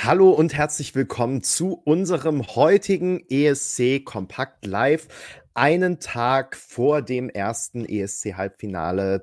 Hallo und herzlich willkommen zu unserem heutigen ESC Kompakt Live, einen Tag vor dem ersten ESC-Halbfinale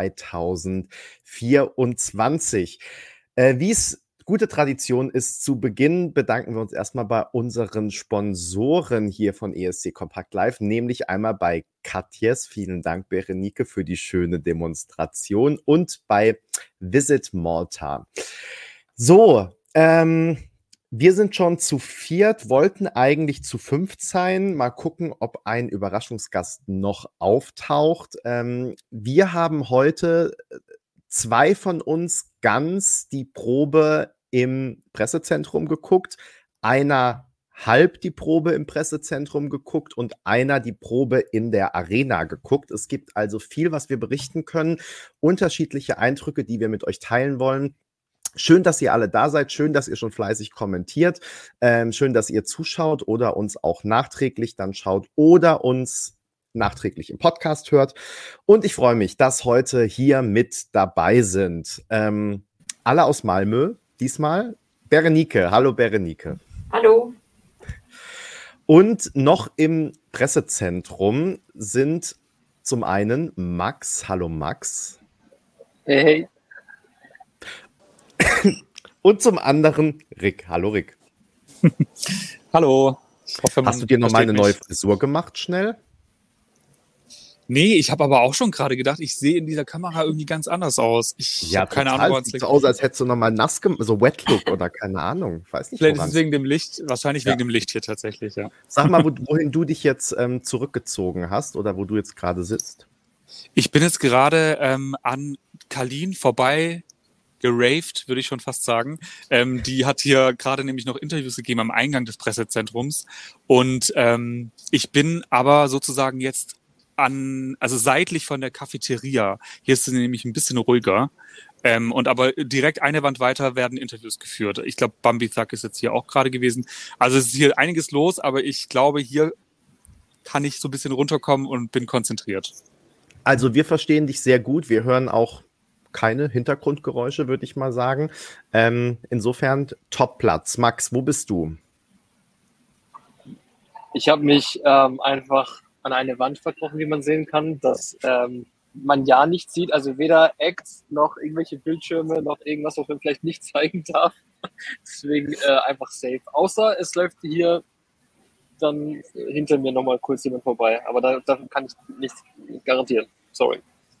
2024. Wie es gute Tradition ist, zu Beginn bedanken wir uns erstmal bei unseren Sponsoren hier von ESC Kompakt Live, nämlich einmal bei Katjes, vielen Dank Berenike für die schöne Demonstration, und bei Visit Malta. So, wir sind schon zu viert, wollten eigentlich zu fünft sein. Mal gucken, ob ein Überraschungsgast noch auftaucht. Wir haben heute zwei von uns ganz die Probe im Pressezentrum geguckt, einer halb die Probe im Pressezentrum geguckt und einer die Probe in der Arena geguckt. Es gibt also viel, was wir berichten können, unterschiedliche Eindrücke, die wir mit euch teilen wollen. Schön, dass ihr alle da seid. Schön, dass ihr schon fleißig kommentiert. Schön, dass ihr zuschaut oder uns auch nachträglich dann schaut oder uns nachträglich im Podcast hört. Und ich freue mich, dass heute hier mit dabei sind alle aus Malmö diesmal. Berenike. Hallo Berenike. Hallo. Und noch im Pressezentrum sind zum einen Max. Hallo Max. Hey. Und zum anderen Rick. Hallo Rick. Hallo. Ich hoffe, hast du dir nochmal eine neue Frisur gemacht, schnell? Nee, ich habe aber auch schon gerade gedacht, ich sehe in dieser Kamera irgendwie ganz anders aus. Ich habe keine Ahnung, was sieht so aus, als hättest du nochmal nass gemacht, so Wet-Look oder keine Ahnung. Weiß nicht, vielleicht ist es wegen dem Licht, wahrscheinlich wegen dem Licht hier tatsächlich, ja. Sag mal, wohin du dich jetzt zurückgezogen hast oder wo du jetzt gerade sitzt. Ich bin jetzt gerade an Kalin vorbei geraved, würde ich schon fast sagen. Die hat hier gerade nämlich noch Interviews gegeben am Eingang des Pressezentrums. Und ich bin aber sozusagen jetzt also seitlich von der Cafeteria. Hier ist es nämlich ein bisschen ruhiger. Und aber direkt eine Wand weiter werden Interviews geführt. Ich glaube, Bambi Thug ist jetzt hier auch gerade gewesen. Also es ist hier einiges los, aber ich glaube, hier kann ich so ein bisschen runterkommen und bin konzentriert. Also wir verstehen dich sehr gut. Wir hören auch keine Hintergrundgeräusche, würde ich mal sagen. Insofern Top-Platz. Max, wo bist du? Ich habe mich einfach an eine Wand verkrochen, wie man sehen kann, dass man ja nicht sieht, also weder Acts noch irgendwelche Bildschirme noch irgendwas, was man vielleicht nicht zeigen darf. Deswegen einfach safe. Außer es läuft hier dann hinter mir nochmal kurz jemand vorbei. Aber da kann ich nichts garantieren. Sorry.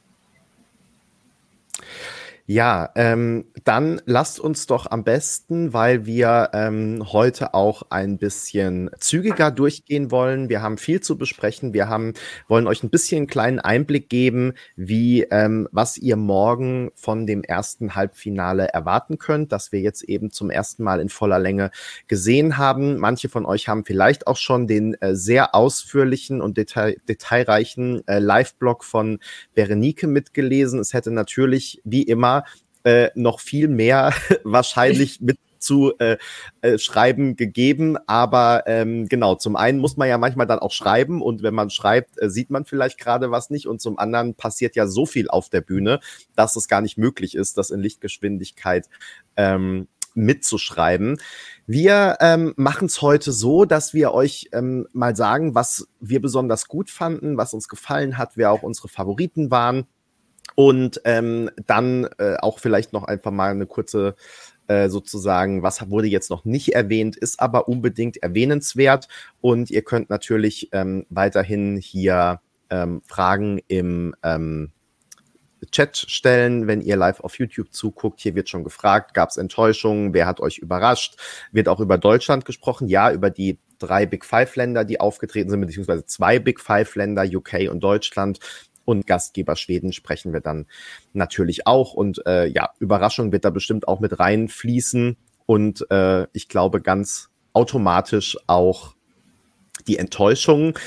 Ja, dann lasst uns doch am besten, weil wir heute auch ein bisschen zügiger durchgehen wollen. Wir haben viel zu besprechen. Wollen euch ein bisschen einen kleinen Einblick geben, wie was ihr morgen von dem ersten Halbfinale erwarten könnt, das wir jetzt eben zum ersten Mal in voller Länge gesehen haben. Manche von euch haben vielleicht auch schon den sehr ausführlichen und detailreichen Live-Blog von Berenike mitgelesen. Es hätte natürlich, wie immer, noch viel mehr wahrscheinlich mit zu schreiben gegeben, aber genau, zum einen muss man ja manchmal dann auch schreiben und wenn man schreibt, sieht man vielleicht gerade was nicht und zum anderen passiert ja so viel auf der Bühne, dass es gar nicht möglich ist, das in Lichtgeschwindigkeit mitzuschreiben. Wir machen es heute so, dass wir euch mal sagen, was wir besonders gut fanden, was uns gefallen hat, wer auch unsere Favoriten waren. Und dann auch vielleicht noch einfach mal eine kurze sozusagen, was wurde jetzt noch nicht erwähnt, ist aber unbedingt erwähnenswert. Und ihr könnt natürlich weiterhin hier Fragen im Chat stellen, wenn ihr live auf YouTube zuguckt. Hier wird schon gefragt, gab es Enttäuschungen, wer hat euch überrascht? Wird auch über Deutschland gesprochen, ja, über die 3 Big Five-Länder, die aufgetreten sind, beziehungsweise 2 Big Five-Länder, UK und Deutschland. Und Gastgeber Schweden sprechen wir dann natürlich auch. Und ja, Überraschung wird da bestimmt auch mit reinfließen. Und ich glaube ganz automatisch auch die Enttäuschung.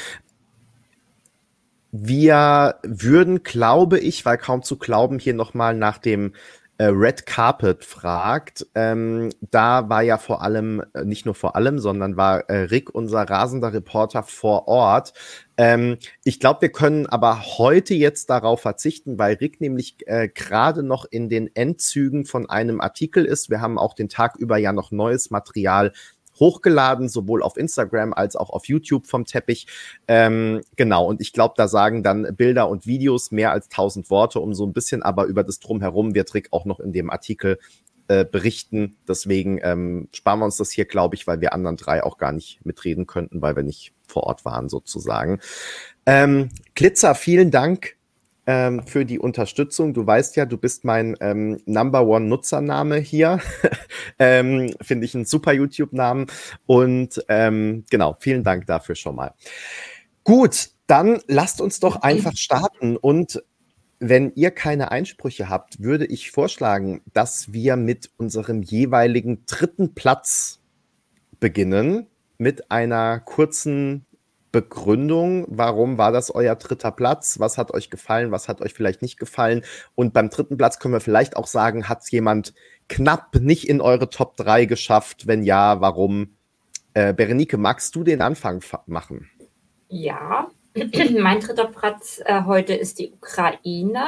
Wir würden, glaube ich, weil kaum zu glauben, hier nochmal nach dem Red Carpet fragt. Da war ja vor allem, nicht nur vor allem, sondern war Rick, unser rasender Reporter vor Ort. Ich glaube, wir können aber heute jetzt darauf verzichten, weil Rick nämlich gerade noch in den Endzügen von einem Artikel ist. Wir haben auch den Tag über ja noch neues Material hochgeladen, sowohl auf Instagram als auch auf YouTube vom Teppich. Genau, und ich glaube, da sagen dann Bilder und Videos mehr als 1000 Worte, um so ein bisschen aber über das Drumherum wird Rick auch noch in dem Artikel berichten. Deswegen sparen wir uns das hier, glaube ich, weil wir anderen drei auch gar nicht mitreden könnten, weil wir nicht vor Ort waren sozusagen. Glitzer, vielen Dank für die Unterstützung. Du weißt ja, du bist mein Number-One-Nutzername hier. Finde ich einen super YouTube-Namen. Und genau, vielen Dank dafür schon mal. Gut, dann lasst uns doch einfach starten. Und wenn ihr keine Einsprüche habt, würde ich vorschlagen, dass wir mit unserem jeweiligen dritten Platz beginnen, mit einer kurzen Begründung. Warum war das euer dritter Platz? Was hat euch gefallen? Was hat euch vielleicht nicht gefallen? Und beim dritten Platz können wir vielleicht auch sagen, hat es jemand knapp nicht in eure Top 3 geschafft? Wenn ja, warum? Berenike, magst du den Anfang machen? Ja, mein dritter Platz heute ist die Ukraine,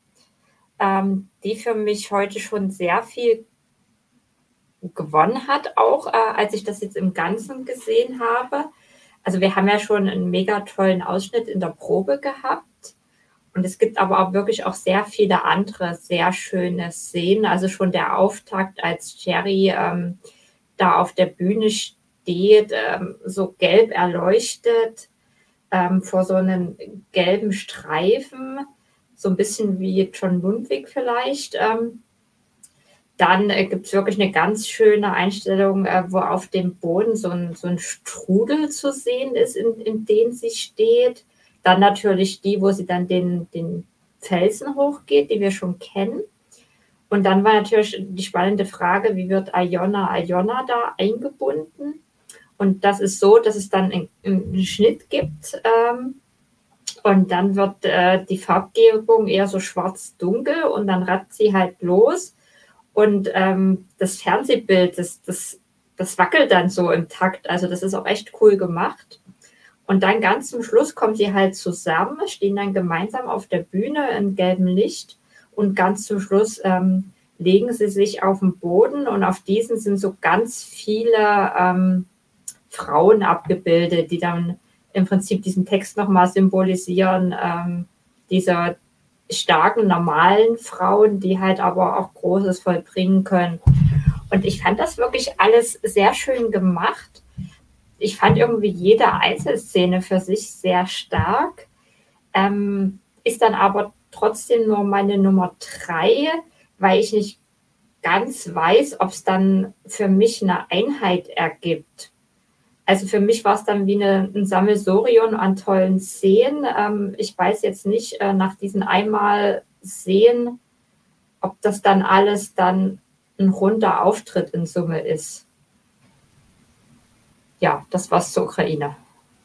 die für mich heute schon sehr viel gewonnen hat, auch als ich das jetzt im Ganzen gesehen habe. Also wir haben ja schon einen mega tollen Ausschnitt in der Probe gehabt und es gibt aber auch wirklich auch sehr viele andere sehr schöne Szenen. Also schon der Auftakt, als Jerry da auf der Bühne steht, so gelb erleuchtet, vor so einem gelben Streifen, so ein bisschen wie John Lundvik vielleicht. Dann gibt es wirklich eine ganz schöne Einstellung, wo auf dem Boden so ein Strudel zu sehen ist, in dem sie steht. Dann natürlich die, wo sie dann den Felsen hochgeht, die wir schon kennen. Und dann war natürlich die spannende Frage, wie wird Iona da eingebunden? Und das ist so, dass es dann einen Schnitt gibt. Und dann wird die Farbgebung eher so schwarz-dunkel und dann ratzt sie halt los. Und das Fernsehbild, das wackelt dann so im Takt. Also das ist auch echt cool gemacht. Und dann ganz zum Schluss kommen sie halt zusammen, stehen dann gemeinsam auf der Bühne in gelbem Licht. Und ganz zum Schluss legen sie sich auf den Boden. Und auf diesen sind so ganz viele Frauen abgebildet, die dann im Prinzip diesen Text nochmal symbolisieren, dieser starken, normalen Frauen, die halt aber auch Großes vollbringen können. Und ich fand das wirklich alles sehr schön gemacht. Ich fand irgendwie jede Einzelszene für sich sehr stark, ist dann aber trotzdem nur meine Nummer 3, weil ich nicht ganz weiß, ob es dann für mich eine Einheit ergibt. Also für mich war es dann wie ein Sammelsurium an tollen Szenen. Ich weiß jetzt nicht, nach diesen einmal sehen, ob das dann alles dann ein runder Auftritt in Summe ist. Ja, das war's zur Ukraine.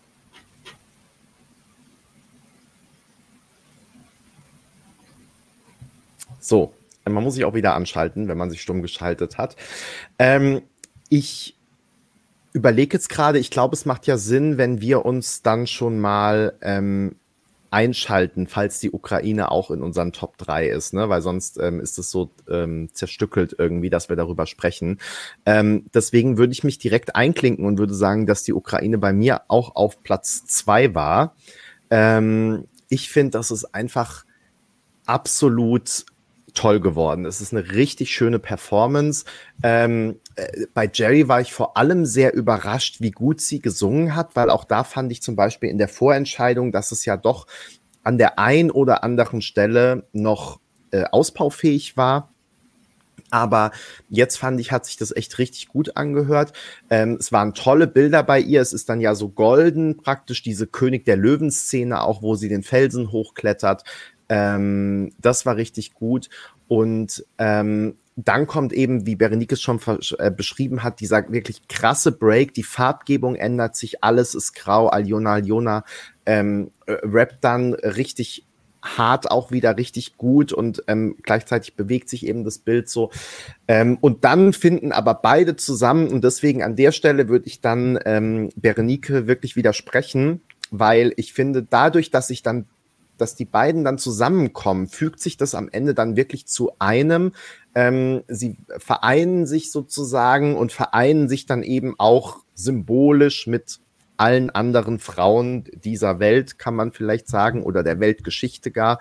So, man muss sich auch wieder anschalten, wenn man sich stumm geschaltet hat. Ich überlege jetzt gerade, ich glaube, es macht ja Sinn, wenn wir uns dann schon mal einschalten, falls die Ukraine auch in unseren Top 3 ist, ne? Weil sonst ist es so zerstückelt irgendwie, dass wir darüber sprechen. Deswegen würde ich mich direkt einklinken und würde sagen, dass die Ukraine bei mir auch auf Platz 2 war. Ich finde, das ist einfach absolut toll geworden. Es ist eine richtig schöne Performance. Bei Jerry war ich vor allem sehr überrascht, wie gut sie gesungen hat, weil auch da fand ich zum Beispiel in der Vorentscheidung, dass es ja doch an der ein oder anderen Stelle noch ausbaufähig war. Aber jetzt fand ich, hat sich das echt richtig gut angehört. Es waren tolle Bilder bei ihr. Es ist dann ja so golden, praktisch diese König der Löwen-Szene, auch wo sie den Felsen hochklettert. Das war richtig gut. Und dann kommt eben, wie Berenike es schon beschrieben hat, dieser wirklich krasse Break. Die Farbgebung ändert sich, alles ist grau. Alyona rappt dann richtig hart, auch wieder richtig gut und gleichzeitig bewegt sich eben das Bild so. Und dann finden aber beide zusammen und deswegen an der Stelle würde ich dann Berenike wirklich widersprechen. weil ich finde, dadurch, dass die beiden dann zusammenkommen, fügt sich das am Ende dann wirklich zu einem. Sie vereinen sich sozusagen und vereinen sich dann eben auch symbolisch mit allen anderen Frauen dieser Welt, kann man vielleicht sagen, oder der Weltgeschichte gar.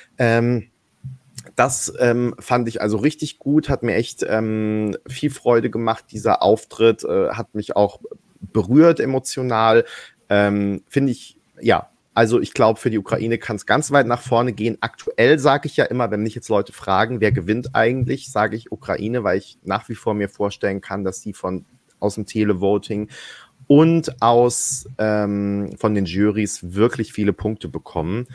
Das fand ich also richtig gut, hat mir echt viel Freude gemacht. Dieser Auftritt hat mich auch berührt emotional. Finde ich, ja, also ich glaube, für die Ukraine kann es ganz weit nach vorne gehen. Aktuell sage ich ja immer, wenn mich jetzt Leute fragen, wer gewinnt eigentlich, sage ich Ukraine, weil ich nach wie vor mir vorstellen kann, dass die aus dem Televoting und von den Jurys wirklich viele Punkte bekommen.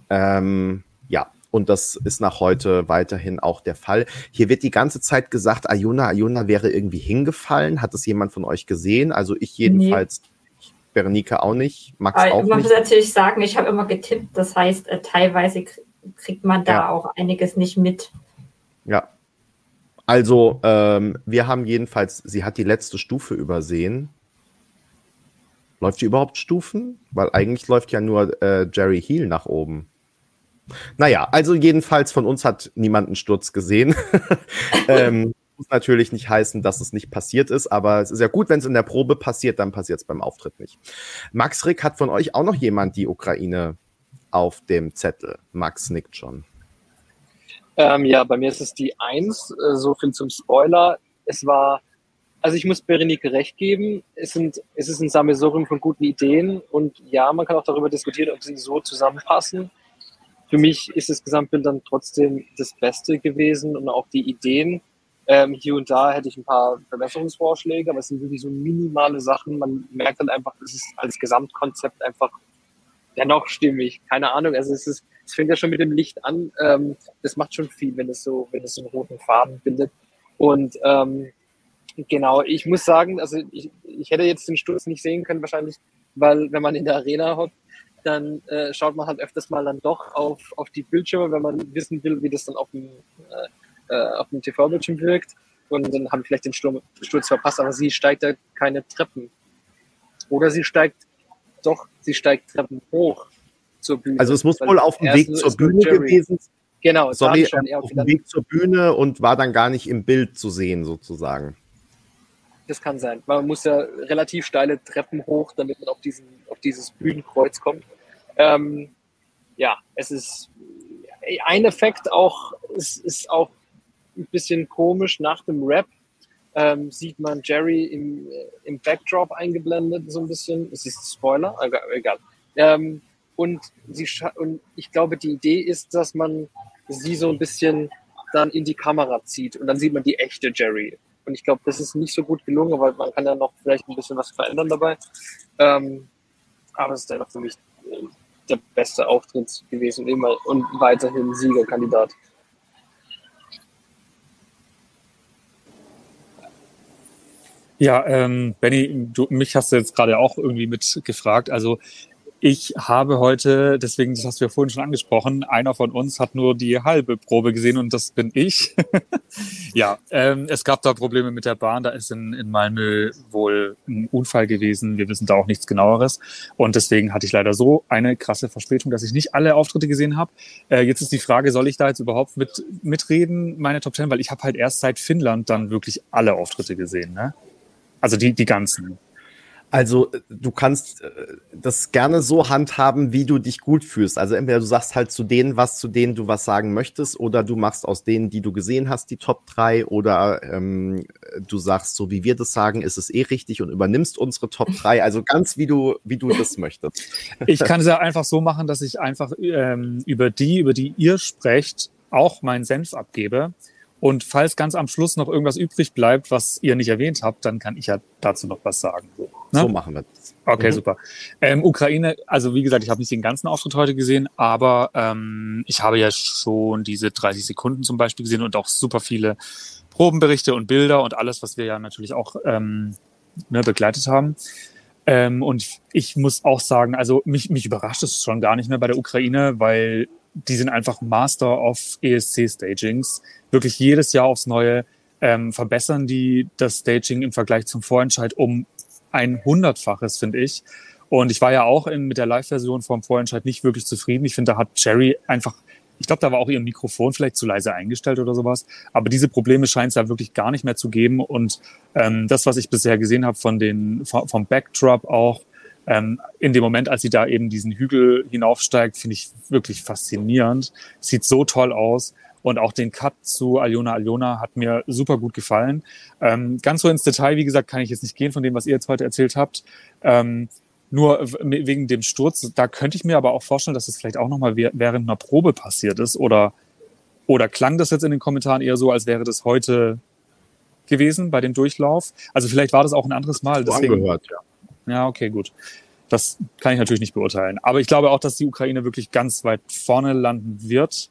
Ja, und das ist nach heute weiterhin auch der Fall. Hier wird die ganze Zeit gesagt, Aljona wäre irgendwie hingefallen. Hat das jemand von euch gesehen? Also ich jedenfalls. Nee. Berenike auch nicht, Max auch nicht. Ich muss natürlich sagen, ich habe immer getippt, das heißt, teilweise kriegt man da auch einiges nicht mit. Ja, also wir haben jedenfalls, sie hat die letzte Stufe übersehen. Läuft die überhaupt Stufen? Weil eigentlich läuft ja nur Jerry Heel nach oben. Naja, also jedenfalls von uns hat niemand einen Sturz gesehen. Muss natürlich nicht heißen, dass es nicht passiert ist, aber es ist ja gut, wenn es in der Probe passiert, dann passiert es beim Auftritt nicht. Max, Rick, hat von euch auch noch jemand die Ukraine auf dem Zettel? Max nickt schon. Ja, bei mir ist es die 1, so viel zum Spoiler. Also ich muss Berenike recht geben, es ist ein Sammelsurium von guten Ideen und ja, man kann auch darüber diskutieren, ob sie so zusammenpassen. Für mich ist das Gesamtbild dann trotzdem das Beste gewesen und auch die Ideen. Hier und da hätte ich ein paar Verbesserungsvorschläge, aber es sind wirklich so minimale Sachen. Man merkt halt einfach, es ist als Gesamtkonzept einfach dennoch stimmig. Keine Ahnung, also es fängt ja schon mit dem Licht an. Das macht schon viel, wenn es so einen roten Faden bildet. Und genau, ich muss sagen, also ich hätte jetzt den Sturz nicht sehen können wahrscheinlich, weil wenn man in der Arena hockt, dann schaut man halt öfters mal dann doch auf die Bildschirme, wenn man wissen will, wie das dann auf dem TV-Bildschirm wirkt. Und dann habe ich vielleicht den Sturz verpasst, aber sie steigt da keine Treppen. Oder sie steigt Treppen hoch zur Bühne. Also es muss wohl auf dem Weg zur Bühne gewesen sein. Genau, sorry, auf dem Weg zur Bühne und war dann gar nicht im Bild zu sehen, sozusagen. Das kann sein. Man muss ja relativ steile Treppen hoch, damit man auf dieses Bühnenkreuz kommt. Ja, es ist ein Effekt auch, es ist auch ein bisschen komisch. Nach dem Rap sieht man Jerry im Backdrop eingeblendet, so ein bisschen. Es ist ein Spoiler, egal. Und ich glaube, die Idee ist, dass man sie so ein bisschen dann in die Kamera zieht und dann sieht man die echte Jerry. Und ich glaube, das ist nicht so gut gelungen, weil man kann ja noch vielleicht ein bisschen was verändern dabei. Aber es ist einfach für mich der beste Auftritt gewesen immer und weiterhin Siegerkandidat. Ja, Benny, mich hast du jetzt gerade auch irgendwie mitgefragt. Also ich habe heute, deswegen, das hast du ja vorhin schon angesprochen, einer von uns hat nur die halbe Probe gesehen und das bin ich. Ja, es gab da Probleme mit der Bahn, da ist in Malmö wohl ein Unfall gewesen, wir wissen da auch nichts Genaueres und deswegen hatte ich leider so eine krasse Verspätung, dass ich nicht alle Auftritte gesehen habe. Jetzt ist die Frage, soll ich da jetzt überhaupt mitreden, meine Top 10, weil ich habe halt erst seit Finnland dann wirklich alle Auftritte gesehen, ne? Also die ganzen. Also du kannst das gerne so handhaben, wie du dich gut fühlst. Also entweder du sagst halt zu denen du was sagen möchtest, oder du machst aus denen, die du gesehen hast, die Top 3, oder du sagst, so wie wir das sagen, ist es richtig und übernimmst unsere Top 3. Also ganz wie du das möchtest. Ich kann es ja einfach so machen, dass ich einfach über die ihr sprecht, auch meinen Senf abgebe. Und falls ganz am Schluss noch irgendwas übrig bleibt, was ihr nicht erwähnt habt, dann kann ich ja dazu noch was sagen. Ne? So machen wir das. Okay, super. Ukraine, also wie gesagt, ich habe nicht den ganzen Auftritt heute gesehen, aber ich habe ja schon diese 30 Sekunden zum Beispiel gesehen und auch super viele Probenberichte und Bilder und alles, was wir ja natürlich auch begleitet haben. Und ich muss auch sagen, also mich überrascht es schon gar nicht mehr bei der Ukraine, weil die sind einfach Master of ESC-Stagings. Wirklich jedes Jahr aufs Neue verbessern die das Staging im Vergleich zum Vorentscheid um ein 100-faches, finde ich. Und ich war ja auch mit der Live-Version vom Vorentscheid nicht wirklich zufrieden. Ich finde, da hat Cherry einfach, ich glaube, da war auch ihr Mikrofon vielleicht zu leise eingestellt oder sowas. Aber diese Probleme scheint es ja wirklich gar nicht mehr zu geben. Und das, was ich bisher gesehen habe vom Backdrop auch, in dem Moment, als sie da eben diesen Hügel hinaufsteigt, finde ich wirklich faszinierend. Sieht so toll aus. Und auch den Cut zu Alyona hat mir super gut gefallen. Ganz so ins Detail, wie gesagt, kann ich jetzt nicht gehen von dem, was ihr jetzt heute erzählt habt. Nur wegen dem Sturz, da könnte ich mir aber auch vorstellen, dass es vielleicht auch nochmal während einer Probe passiert ist. Oder klang das jetzt in den Kommentaren eher so, als wäre das heute gewesen bei dem Durchlauf? Also vielleicht war das auch ein anderes Mal. Deswegen, angehört, ja. Ja, okay, gut. Das kann ich natürlich nicht beurteilen. Aber ich glaube auch, dass die Ukraine wirklich ganz weit vorne landen wird.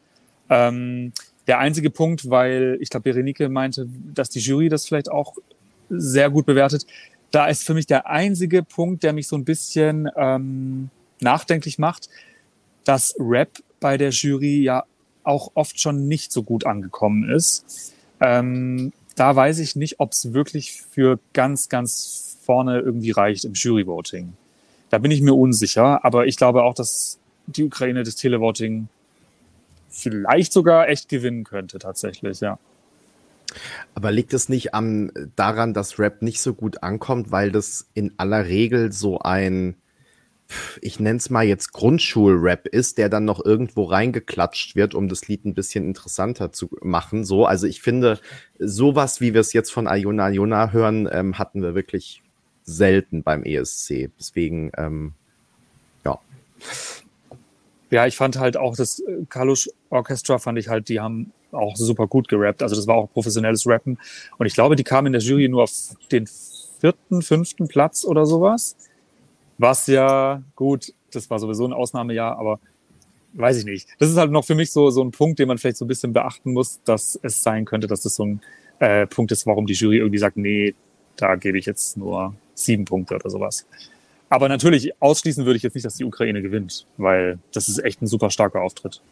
Der einzige Punkt, weil ich glaube, Berenike meinte, dass die Jury das vielleicht auch sehr gut bewertet. Da ist für mich der einzige Punkt, der mich so ein bisschen nachdenklich macht, dass Rap bei der Jury ja auch oft schon nicht so gut angekommen ist. Da weiß ich nicht, ob es wirklich für ganz, ganz vorne irgendwie reicht im Jury-Voting. Da bin ich mir unsicher, aber ich glaube auch, dass die Ukraine das Televoting vielleicht sogar echt gewinnen könnte, tatsächlich, ja. Aber liegt es nicht daran, dass Rap nicht so gut ankommt, weil das in aller Regel so ein, ich nenne es mal jetzt Grundschul-Rap ist, der dann noch irgendwo reingeklatscht wird, um das Lied ein bisschen interessanter zu machen. So, also ich finde, sowas, wie wir es jetzt von Alyona hören, hatten wir wirklich selten beim ESC. Deswegen, ja. Ja, ich fand halt auch das Kalush Orchestra, die haben auch super gut gerappt. Also das war auch professionelles Rappen. Und ich glaube, die kamen in der Jury nur auf den 4., 5. Platz oder sowas. Was ja, gut, das war sowieso ein Ausnahmejahr, aber weiß ich nicht. Das ist halt noch für mich so ein Punkt, den man vielleicht so ein bisschen beachten muss, dass es sein könnte, dass das so ein Punkt ist, warum die Jury irgendwie sagt, nee, da gebe ich jetzt nur 7 Punkte oder sowas. Aber natürlich, ausschließen würde ich jetzt nicht, dass die Ukraine gewinnt, weil das ist echt ein super starker Auftritt.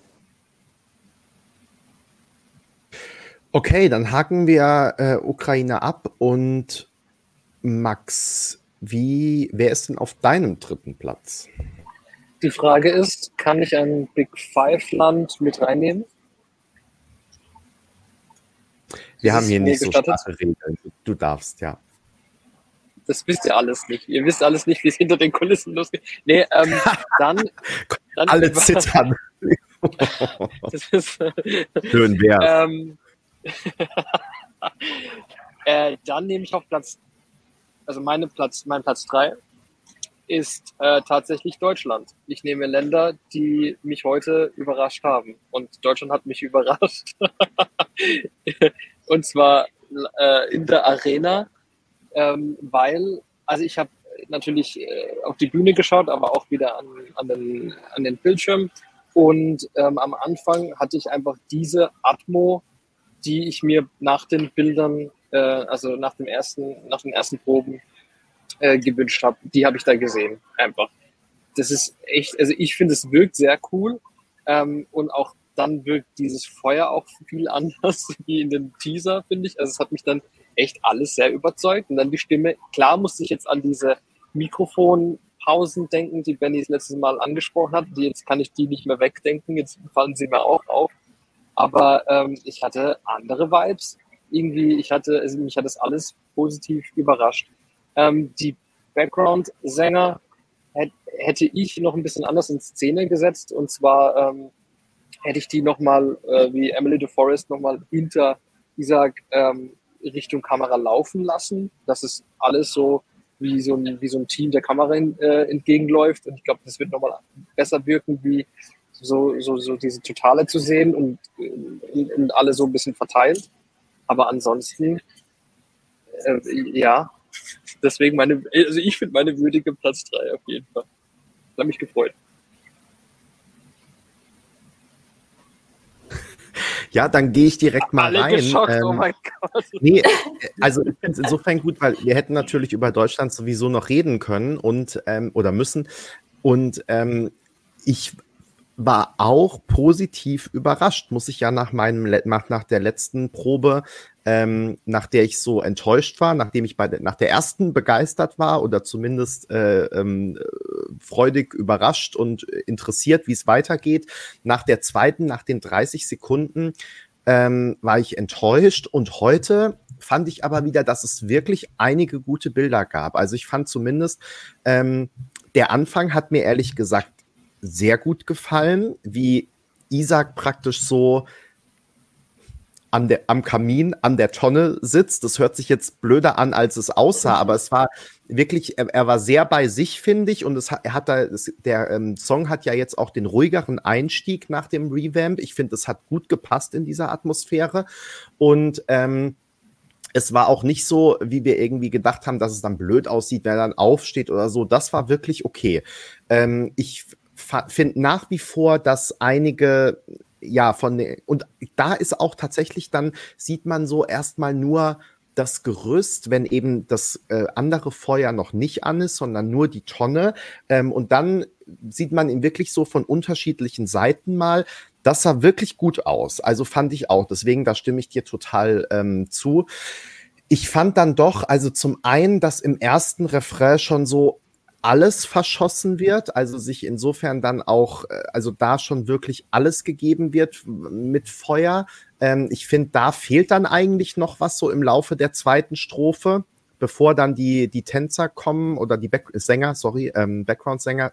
Okay, dann haken wir Ukraine ab. Und Max, wer ist denn auf deinem 3. Platz? Die Frage ist, kann ich ein Big Five-Land mit reinnehmen? Wir haben hier nicht so starke Regeln. Du darfst, ja. Das wisst ihr alles nicht. Ihr wisst alles nicht, wie es hinter den Kulissen losgeht. Nee, dann alle zittern. Das ist schön wär's. Dann nehme ich auf mein Platz 3 ist tatsächlich Deutschland. Ich nehme Länder, die mich heute überrascht haben. Und Deutschland hat mich überrascht. Und zwar in der Arena, weil, also ich habe natürlich auf die Bühne geschaut, aber auch wieder an den Bildschirm. Und am Anfang hatte ich einfach diese Atmo, die ich mir nach den Bildern, also nach den ersten Proben gewünscht habe. Die habe ich da gesehen, einfach. Das ist echt, also ich finde, es wirkt sehr cool. Und auch dann wirkt dieses Feuer auch viel anders wie in dem Teaser, finde ich. Also es hat mich dann echt alles sehr überzeugt. Und dann die Stimme, klar musste ich jetzt an diese Mikrofonpausen denken, die Benny das letzte Mal angesprochen hat. Jetzt kann ich die nicht mehr wegdenken, jetzt fallen sie mir auch auf. Aber ich hatte andere Vibes. Irgendwie, mich hat das alles positiv überrascht. Die Background-Sänger hätte ich noch ein bisschen anders in Szene gesetzt. Und zwar hätte ich die nochmal, wie Emily DeForest, nochmal hinter Isaac Richtung Kamera laufen lassen. Das ist alles so wie so ein Team der Kamera entgegenläuft. Und ich glaube, das wird nochmal besser wirken, wie so diese Totale zu sehen und alle so ein bisschen verteilt. Aber ansonsten, ja, deswegen ich finde meine würdige Platz 3 auf jeden Fall. Ich habe mich gefreut. Ja, dann gehe ich direkt mal alle rein. Geschockt, oh mein Gott. Nee, also ich finde es insofern gut, weil wir hätten natürlich über Deutschland sowieso noch reden können und oder müssen. Und ich war auch positiv überrascht, muss ich ja nach der letzten Probe, nach der ich so enttäuscht war, nachdem ich nach der ersten begeistert war oder zumindest freudig überrascht und interessiert, wie es weitergeht. Nach der zweiten, nach den 30 Sekunden war ich enttäuscht und heute fand ich aber wieder, dass es wirklich einige gute Bilder gab. Also ich fand zumindest, der Anfang hat mir ehrlich gesagt sehr gut gefallen, wie Isaac praktisch so am Kamin, an der Tonne sitzt. Das hört sich jetzt blöder an, als es aussah, aber es war wirklich, er war sehr bei sich, finde ich, und der Song hat ja jetzt auch den ruhigeren Einstieg nach dem Revamp. Ich finde, es hat gut gepasst in dieser Atmosphäre und es war auch nicht so, wie wir irgendwie gedacht haben, dass es dann blöd aussieht, wenn er dann aufsteht oder so. Das war wirklich okay. Ich finde nach wie vor, dass einige und da ist auch tatsächlich dann, sieht man so erstmal nur das Gerüst, wenn eben das andere Feuer noch nicht an ist, sondern nur die Tonne. Und dann sieht man ihn wirklich so von unterschiedlichen Seiten mal. Das sah wirklich gut aus. Also fand ich auch. Deswegen, da stimme ich dir total zu. Ich fand dann doch, also zum einen, dass im ersten Refrain schon so alles verschossen wird, also sich insofern dann auch, also da schon wirklich alles gegeben wird mit Feuer. Ich finde, da fehlt dann eigentlich noch was so im Laufe der zweiten Strophe, bevor dann die Tänzer kommen oder die Background-Sänger.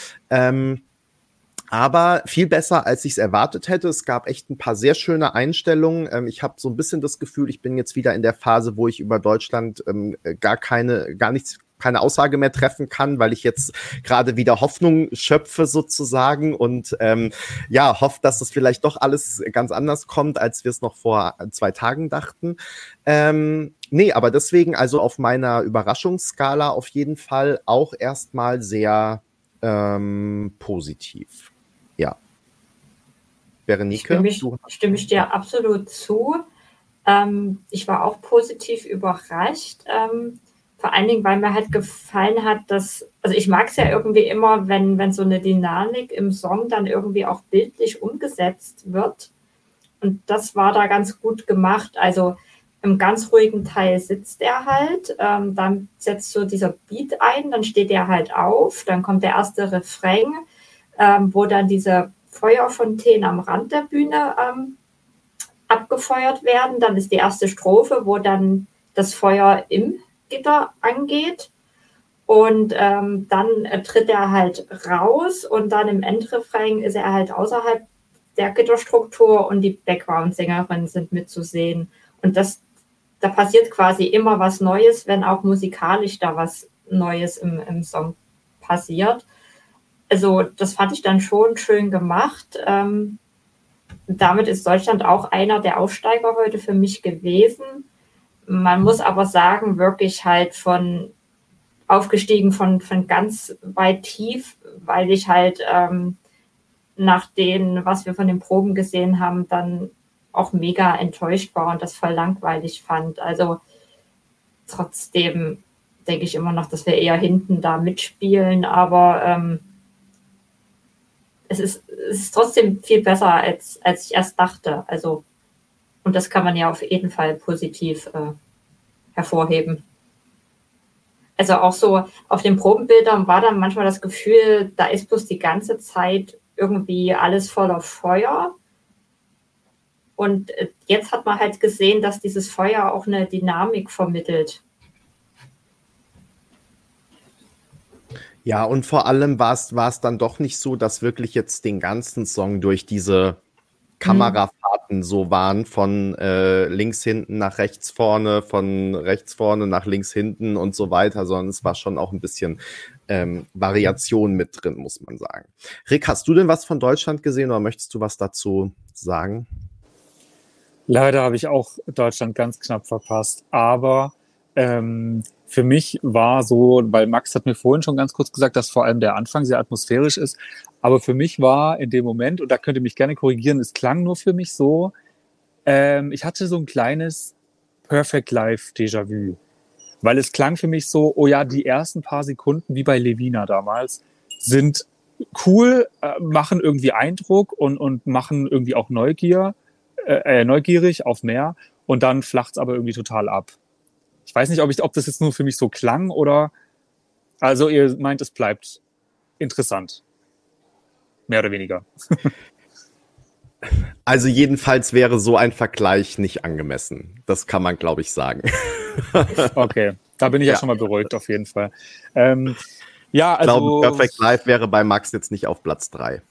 Aber viel besser, als ich es erwartet hätte. Es gab echt ein paar sehr schöne Einstellungen. Ich habe so ein bisschen das Gefühl, ich bin jetzt wieder in der Phase, wo ich über Deutschland keine Aussage mehr treffen kann, weil ich jetzt gerade wieder Hoffnung schöpfe sozusagen und hoffe, dass das vielleicht doch alles ganz anders kommt, als wir es noch vor 2 Tagen dachten. Aber deswegen, also auf meiner Überraschungsskala auf jeden Fall auch erstmal sehr positiv. Ja. Berenike? Stimme ich dir absolut zu. Ich war auch positiv überrascht. Vor allen Dingen, weil mir halt gefallen hat, also ich mag es ja irgendwie immer, wenn so eine Dynamik im Song dann irgendwie auch bildlich umgesetzt wird. Und das war da ganz gut gemacht. Also im ganz ruhigen Teil sitzt er halt, dann setzt so dieser Beat ein, dann steht er halt auf, dann kommt der erste Refrain, wo dann diese Feuerfontänen am Rand der Bühne abgefeuert werden. Dann ist die erste Strophe, wo dann das Feuer im Gitter angeht und dann tritt er halt raus und dann im Endrefrain ist er halt außerhalb der Gitterstruktur und die Background-Sängerinnen sind mitzusehen. Und da passiert quasi immer was Neues, wenn auch musikalisch da was Neues im Song passiert. Also das fand ich dann schon schön gemacht. Damit ist Deutschland auch einer der Aufsteiger heute für mich gewesen. Man muss aber sagen, wirklich halt aufgestiegen von ganz weit tief, weil ich halt nach dem, was wir von den Proben gesehen haben, dann auch mega enttäuscht war und das voll langweilig fand. Also trotzdem denke ich immer noch, dass wir eher hinten da mitspielen, aber es ist trotzdem viel besser, als ich erst dachte. Also, und das kann man ja auf jeden Fall positiv hervorheben. Also auch so auf den Probenbildern war dann manchmal das Gefühl, da ist bloß die ganze Zeit irgendwie alles voller Feuer. Und jetzt hat man halt gesehen, dass dieses Feuer auch eine Dynamik vermittelt. Ja, und vor allem war es dann doch nicht so, dass wirklich jetzt den ganzen Song durch diese Kamerafahrten so waren, von links hinten nach rechts vorne, von rechts vorne nach links hinten und so weiter, sondern es war schon auch ein bisschen Variation mit drin, muss man sagen. Rick, hast du denn was von Deutschland gesehen oder möchtest du was dazu sagen? Leider habe ich auch Deutschland ganz knapp verpasst, aber für mich war so, weil Max hat mir vorhin schon ganz kurz gesagt, dass vor allem der Anfang sehr atmosphärisch ist, aber für mich war in dem Moment, und da könnt ihr mich gerne korrigieren, es klang nur für mich so, ich hatte so ein kleines Perfect Life Déjà-vu, weil es klang für mich so, oh ja, die ersten paar Sekunden, wie bei Levina damals, sind cool, machen irgendwie Eindruck und machen irgendwie auch neugierig auf mehr, und dann flacht's aber irgendwie total ab. Ich weiß nicht, ob das jetzt nur für mich so klang oder, also ihr meint, es bleibt interessant. Mehr oder weniger. Also jedenfalls wäre so ein Vergleich nicht angemessen. Das kann man, glaube ich, sagen. Okay, da bin ich ja schon mal beruhigt, auf jeden Fall. Ich glaube, Perfect Life wäre bei Max jetzt nicht auf Platz 3.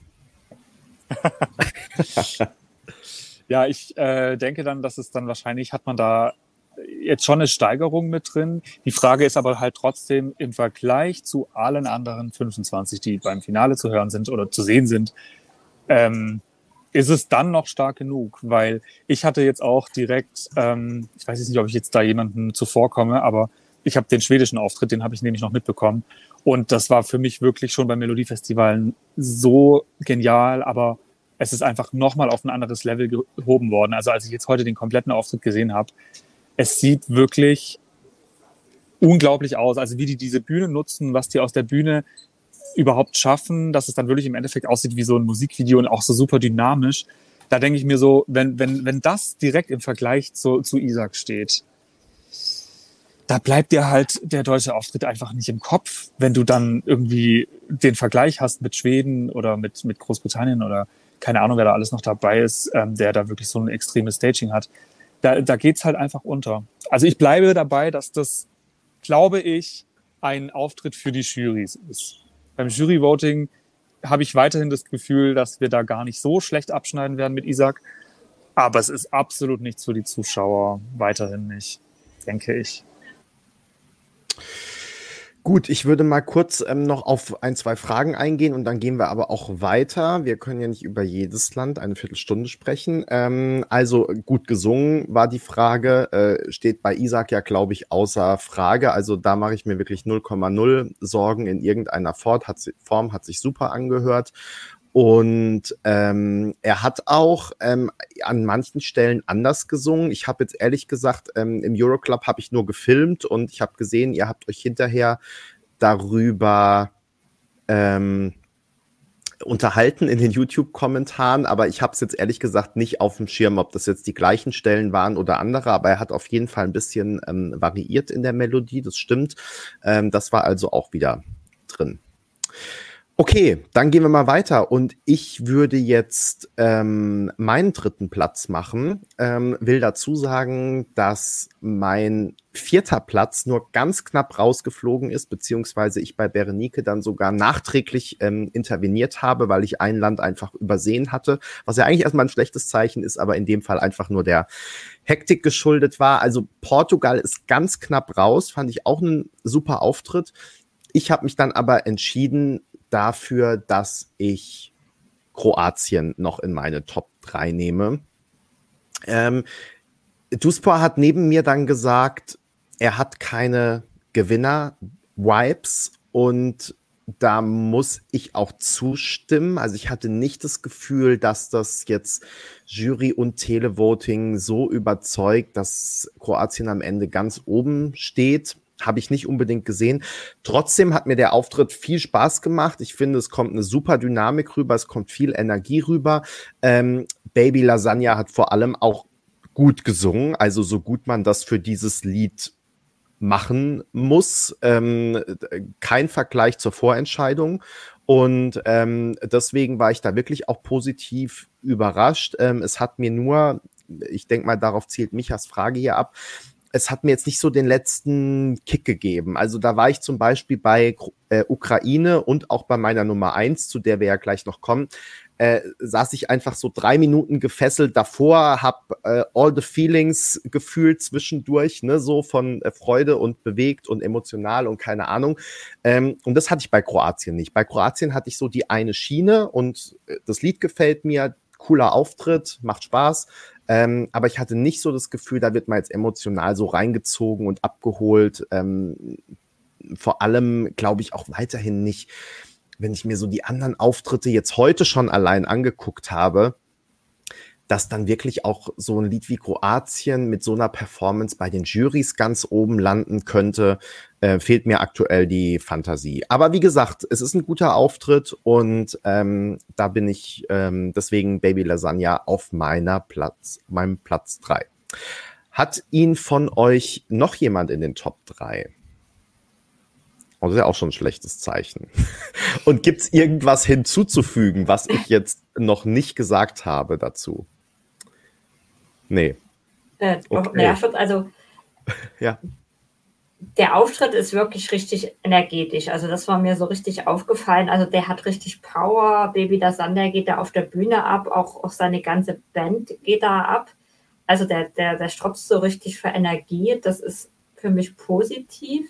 Ja, ich denke dann, dass es dann wahrscheinlich, hat man da jetzt schon eine Steigerung mit drin. Die Frage ist aber halt trotzdem im Vergleich zu allen anderen 25, die beim Finale zu hören sind oder zu sehen sind, ist es dann noch stark genug? Weil ich hatte jetzt auch direkt, ich weiß jetzt nicht, ob ich jetzt da jemanden zuvorkomme, aber ich habe den schwedischen Auftritt, den habe ich nämlich noch mitbekommen. Und das war für mich wirklich schon beim Melodiefestivalen so genial, aber es ist einfach nochmal auf ein anderes Level gehoben worden. Also als ich jetzt heute den kompletten Auftritt gesehen habe, es sieht wirklich unglaublich aus. Also wie die diese Bühne nutzen, was die aus der Bühne überhaupt schaffen, dass es dann wirklich im Endeffekt aussieht wie so ein Musikvideo und auch so super dynamisch. Da denke ich mir so, wenn das direkt im Vergleich zu Isaac steht, da bleibt dir halt der deutsche Auftritt einfach nicht im Kopf, wenn du dann irgendwie den Vergleich hast mit Schweden oder mit Großbritannien oder keine Ahnung, wer da alles noch dabei ist, der da wirklich so ein extremes Staging hat. Da geht's halt einfach unter. Also ich bleibe dabei, dass das, glaube ich, ein Auftritt für die Jurys ist. Beim Jury-Voting habe ich weiterhin das Gefühl, dass wir da gar nicht so schlecht abschneiden werden mit Isaac. Aber es ist absolut nichts für die Zuschauer. Weiterhin nicht, denke ich. Gut, ich würde mal kurz noch auf 1, 2 Fragen eingehen und dann gehen wir aber auch weiter. Wir können ja nicht über jedes Land eine Viertelstunde sprechen. Also gut gesungen war die Frage, steht bei Isaac ja, glaube ich, außer Frage. Also da mache ich mir wirklich 0,0 Sorgen in irgendeiner Form, hat sich super angehört. Und er hat auch an manchen Stellen anders gesungen. Ich habe jetzt ehrlich gesagt, im Euroclub habe ich nur gefilmt und ich habe gesehen, ihr habt euch hinterher darüber unterhalten in den YouTube-Kommentaren, aber ich habe es jetzt ehrlich gesagt nicht auf dem Schirm, ob das jetzt die gleichen Stellen waren oder andere, aber er hat auf jeden Fall ein bisschen variiert in der Melodie, das stimmt. Das war also auch wieder drin. Okay, dann gehen wir mal weiter und ich würde jetzt meinen 3. Platz machen. Will dazu sagen, dass mein 4. Platz nur ganz knapp rausgeflogen ist, beziehungsweise ich bei Berenike dann sogar nachträglich interveniert habe, weil ich ein Land einfach übersehen hatte, was ja eigentlich erstmal ein schlechtes Zeichen ist, aber in dem Fall einfach nur der Hektik geschuldet war. Also Portugal ist ganz knapp raus, fand ich auch einen super Auftritt. Ich habe mich dann aber entschieden dafür, dass ich Kroatien noch in meine Top 3 nehme. Duspor hat neben mir dann gesagt, er hat keine Gewinner-Vibes und da muss ich auch zustimmen. Also ich hatte nicht das Gefühl, dass das jetzt Jury und Televoting so überzeugt, dass Kroatien am Ende ganz oben steht. Habe ich nicht unbedingt gesehen. Trotzdem hat mir der Auftritt viel Spaß gemacht. Ich finde, es kommt eine super Dynamik rüber, es kommt viel Energie rüber. Baby Lasagna hat vor allem auch gut gesungen, also so gut man das für dieses Lied machen muss. Kein Vergleich zur Vorentscheidung. Und deswegen war ich da wirklich auch positiv überrascht. Es hat mir nur, ich denke mal, darauf zielt Michas Frage hier ab, es hat mir jetzt nicht so den letzten Kick gegeben. Also da war ich zum Beispiel bei Ukraine und auch bei meiner Nummer 1, zu der wir ja gleich noch kommen, saß ich einfach so 3 Minuten gefesselt davor, hab all the feelings gefühlt zwischendurch, ne, so von Freude und bewegt und emotional und keine Ahnung. Und das hatte ich bei Kroatien nicht. Bei Kroatien hatte ich so die eine Schiene und das Lied gefällt mir, cooler Auftritt, macht Spaß. Aber ich hatte nicht so das Gefühl, da wird man jetzt emotional so reingezogen und abgeholt. Vor allem glaube ich auch weiterhin nicht, wenn ich mir so die anderen Auftritte jetzt heute schon allein angeguckt habe, dass dann wirklich auch so ein Lied wie Kroatien mit so einer Performance bei den Jurys ganz oben landen könnte, fehlt mir aktuell die Fantasie. Aber wie gesagt, es ist ein guter Auftritt und da bin ich deswegen Baby Lasagna auf meinem Platz 3. Hat ihn von euch noch jemand in den Top 3? Oh, das ist ja auch schon ein schlechtes Zeichen. Und gibt es irgendwas hinzuzufügen, was ich jetzt noch nicht gesagt habe dazu? Nee. Naja, also Ja. der Auftritt ist wirklich richtig energetisch. Also das war mir so richtig aufgefallen. Also der hat richtig Power. Baby Da Sander geht da auf der Bühne ab. Auch seine ganze Band geht da ab. Also der strotzt so richtig für Energie. Das ist für mich positiv.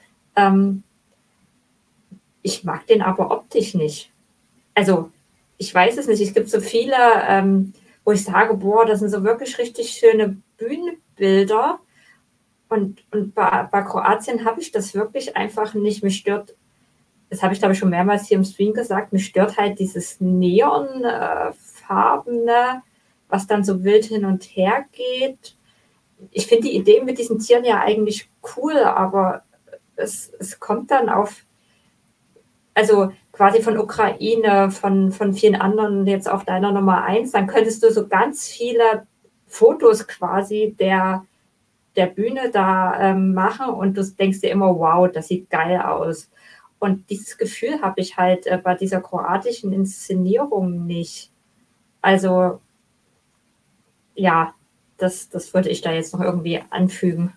Ich mag den aber optisch nicht. Also ich weiß es nicht. Es gibt so viele, wo ich sage, boah, das sind so wirklich richtig schöne Bühnenbilder. Und bei Kroatien habe ich das wirklich einfach nicht. Mich stört, das habe ich glaube ich schon mehrmals hier im Stream gesagt, mich stört halt dieses Neonfarbene, was dann so wild hin und her geht. Ich finde die Idee mit diesen Tieren ja eigentlich cool, aber es kommt dann auf, also quasi von Ukraine, von vielen anderen, jetzt auch deiner Nummer 1, dann könntest du so ganz viele Fotos quasi der Bühne da machen und du denkst dir immer, wow, das sieht geil aus. Und dieses Gefühl habe ich halt bei dieser kroatischen Inszenierung nicht. Also ja, das würde ich da jetzt noch irgendwie anfügen.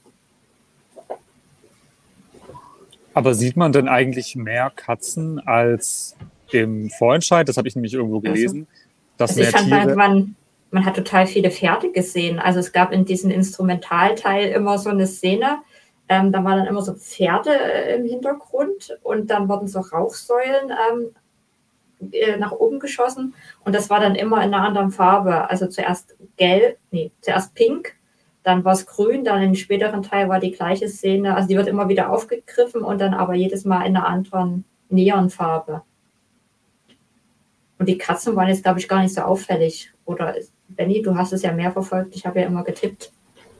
Aber sieht man denn eigentlich mehr Katzen als im Vorentscheid? Das habe ich nämlich irgendwo gelesen. Also ich fand, man hat total viele Pferde gesehen. Also es gab in diesem Instrumentalteil immer so eine Szene, da waren dann immer so Pferde im Hintergrund und dann wurden so Rauchsäulen nach oben geschossen und das war dann immer in einer anderen Farbe. Also zuerst pink, dann war es grün, dann im späteren Teil war die gleiche Szene. Also die wird immer wieder aufgegriffen und dann aber jedes Mal in einer anderen Neonfarbe. Und die Katzen waren jetzt, glaube ich, gar nicht so auffällig. Oder Benni, du hast es ja mehr verfolgt. Ich habe ja immer getippt.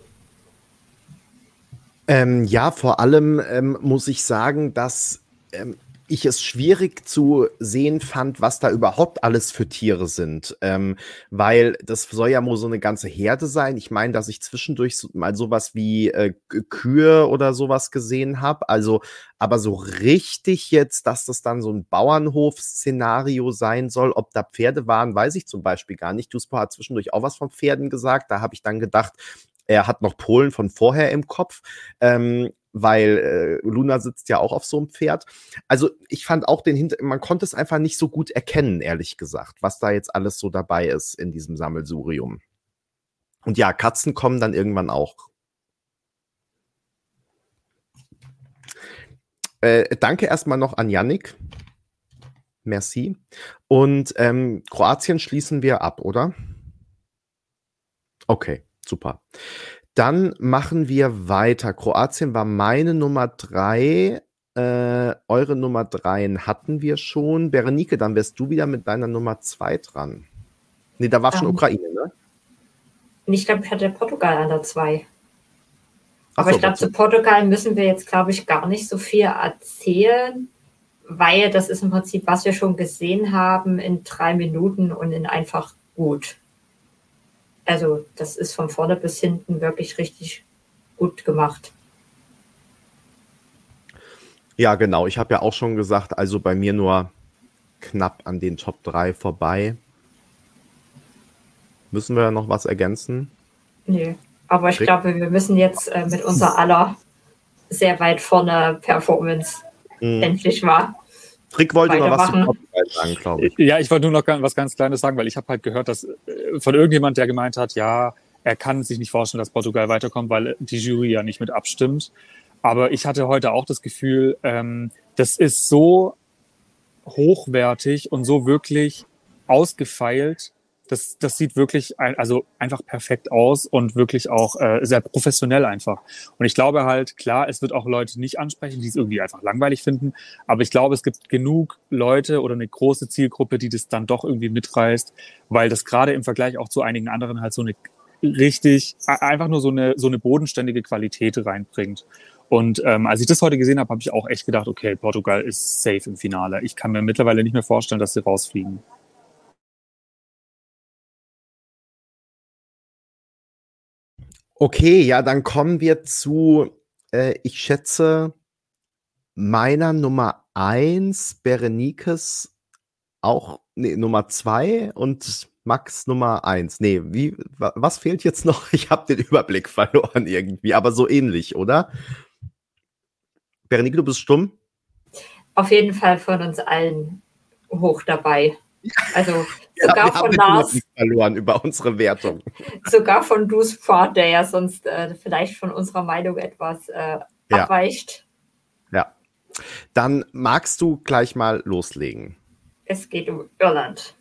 Ja, vor allem muss ich sagen, dass ich es schwierig zu sehen fand, was da überhaupt alles für Tiere sind. Weil das soll ja wohl so eine ganze Herde sein. Ich meine, dass ich zwischendurch mal sowas wie Kühe oder sowas gesehen habe. Also, aber so richtig jetzt, dass das dann so ein Bauernhof-Szenario sein soll, ob da Pferde waren, weiß ich zum Beispiel gar nicht. Duspo hat zwischendurch auch was von Pferden gesagt. Da habe ich dann gedacht, er hat noch Polen von vorher im Kopf. Weil Luna sitzt ja auch auf so einem Pferd. Also ich fand auch man konnte es einfach nicht so gut erkennen, ehrlich gesagt, was da jetzt alles so dabei ist in diesem Sammelsurium. Und ja, Katzen kommen dann irgendwann auch. Danke erstmal noch an Yannick. Merci. Und Kroatien schließen wir ab, oder? Okay, super. Dann machen wir weiter. Kroatien war meine Nummer 3. Eure Nummer 3 hatten wir schon. Berenike, dann wärst du wieder mit deiner Nummer 2 dran. Nee, da war schon Ukraine, ne? Ich glaube, ich hatte Portugal an der 2. Aber ich glaube, zu Portugal müssen wir jetzt, glaube ich, gar nicht so viel erzählen, weil das ist im Prinzip, was wir schon gesehen haben, in 3 Minuten und in einfach gut. Also das ist von vorne bis hinten wirklich richtig gut gemacht. Ja, genau. Ich habe ja auch schon gesagt, also bei mir nur knapp an den Top 3 vorbei. Müssen wir noch was ergänzen? Nee, aber ich glaube, wir müssen jetzt mit unserer aller sehr weit vorne Performance endlich mal Rick wollte noch was zu Portugal sagen, glaube ich. Ja, ich wollte nur noch was ganz Kleines sagen, weil ich habe halt gehört, dass von irgendjemand, der gemeint hat, ja, er kann sich nicht vorstellen, dass Portugal weiterkommt, weil die Jury ja nicht mit abstimmt. Aber ich hatte heute auch das Gefühl, das ist so hochwertig und so wirklich ausgefeilt. Das sieht wirklich also einfach perfekt aus und wirklich auch sehr professionell einfach. Und ich glaube halt, klar, es wird auch Leute nicht ansprechen, die es irgendwie einfach langweilig finden. Aber ich glaube, es gibt genug Leute oder eine große Zielgruppe, die das dann doch irgendwie mitreißt, weil das gerade im Vergleich auch zu einigen anderen halt so eine richtig, einfach nur so eine bodenständige Qualität reinbringt. Und als ich das heute gesehen habe, habe ich auch echt gedacht, okay, Portugal ist safe im Finale. Ich kann mir mittlerweile nicht mehr vorstellen, dass sie rausfliegen. Okay, ja, dann kommen wir zu, ich schätze, Meiner Nummer 1, Berenikes auch, Nummer 2 und Max Nummer 1. Was fehlt jetzt noch? Ich habe den Überblick verloren irgendwie, aber so ähnlich, oder? Berenike, du bist stumm? Auf jeden Fall von uns allen hoch dabei. Also sogar wir von haben den Lars. Überblick verloren über unsere Wertung. Sogar von Dus Ford, der ja sonst vielleicht von unserer Meinung etwas abweicht. Ja. Dann magst du gleich mal loslegen. Es geht um Irland.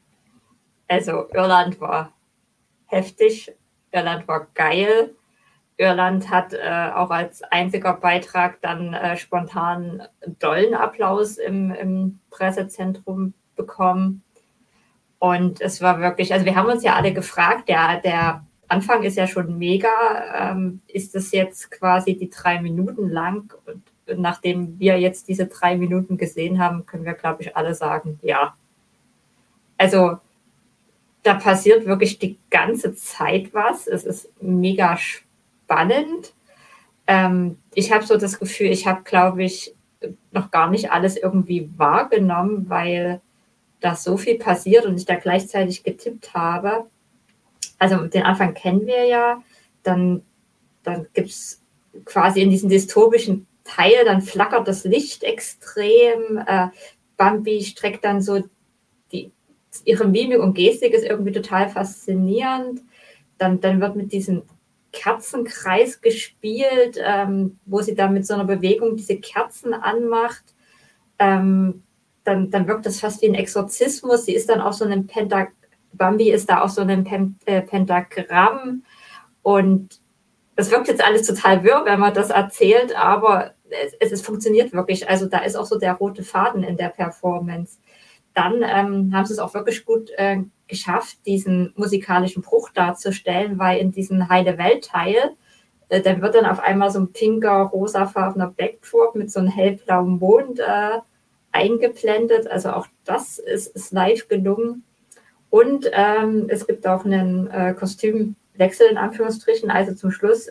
Also Irland war heftig, Irland war geil. Irland hat auch als einziger Beitrag dann spontan dollen Applaus im Pressezentrum bekommen. Und es war wirklich, also wir haben uns ja alle gefragt, der Anfang ist ja schon mega. Ist das jetzt quasi die 3 Minuten lang? Und nachdem wir jetzt diese 3 Minuten gesehen haben, können wir, glaube ich, alle sagen, ja. Also da passiert wirklich die ganze Zeit was. Es ist mega spannend. Ich habe so das Gefühl, ich habe, glaube ich, noch gar nicht alles irgendwie wahrgenommen, weil da so viel passiert und ich da gleichzeitig getippt habe. Also den Anfang kennen wir ja, dann gibt es quasi in diesem dystopischen Teil, dann flackert das Licht extrem, Bambi streckt dann so ihre Mimik und Gestik ist irgendwie total faszinierend, dann wird mit diesem Kerzenkreis gespielt, wo sie dann mit so einer Bewegung diese Kerzen anmacht, dann wirkt das fast wie ein Exorzismus. Sie ist dann auch so ein Bambi ist da auch so ein Pentagramm und das wirkt jetzt alles total wirr, wenn man das erzählt, aber es funktioniert wirklich. Also da ist auch so der rote Faden in der Performance. Dann haben sie es auch wirklich gut geschafft, diesen musikalischen Bruch darzustellen, weil in diesem Heile-Welt-Teil, dann wird dann auf einmal so ein pinker, rosafarbener Backdrop mit so einem hellblauen Mond eingeblendet. Also auch das ist live gelungen. Und es gibt auch einen Kostümwechsel in Anführungsstrichen. Also zum Schluss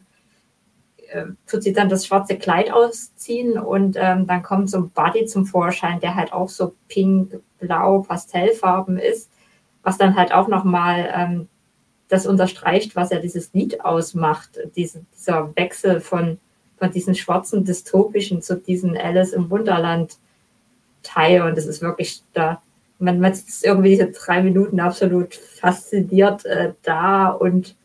tut sie dann das schwarze Kleid ausziehen und dann kommt so ein Body zum Vorschein, der halt auch so pink, blau, Pastellfarben ist, was dann halt auch nochmal das unterstreicht, was ja dieses Lied ausmacht, dieser Wechsel von diesen schwarzen Dystopischen zu diesen Alice im Wunderland Teil und es ist wirklich da, man ist irgendwie diese 3 Minuten absolut fasziniert da und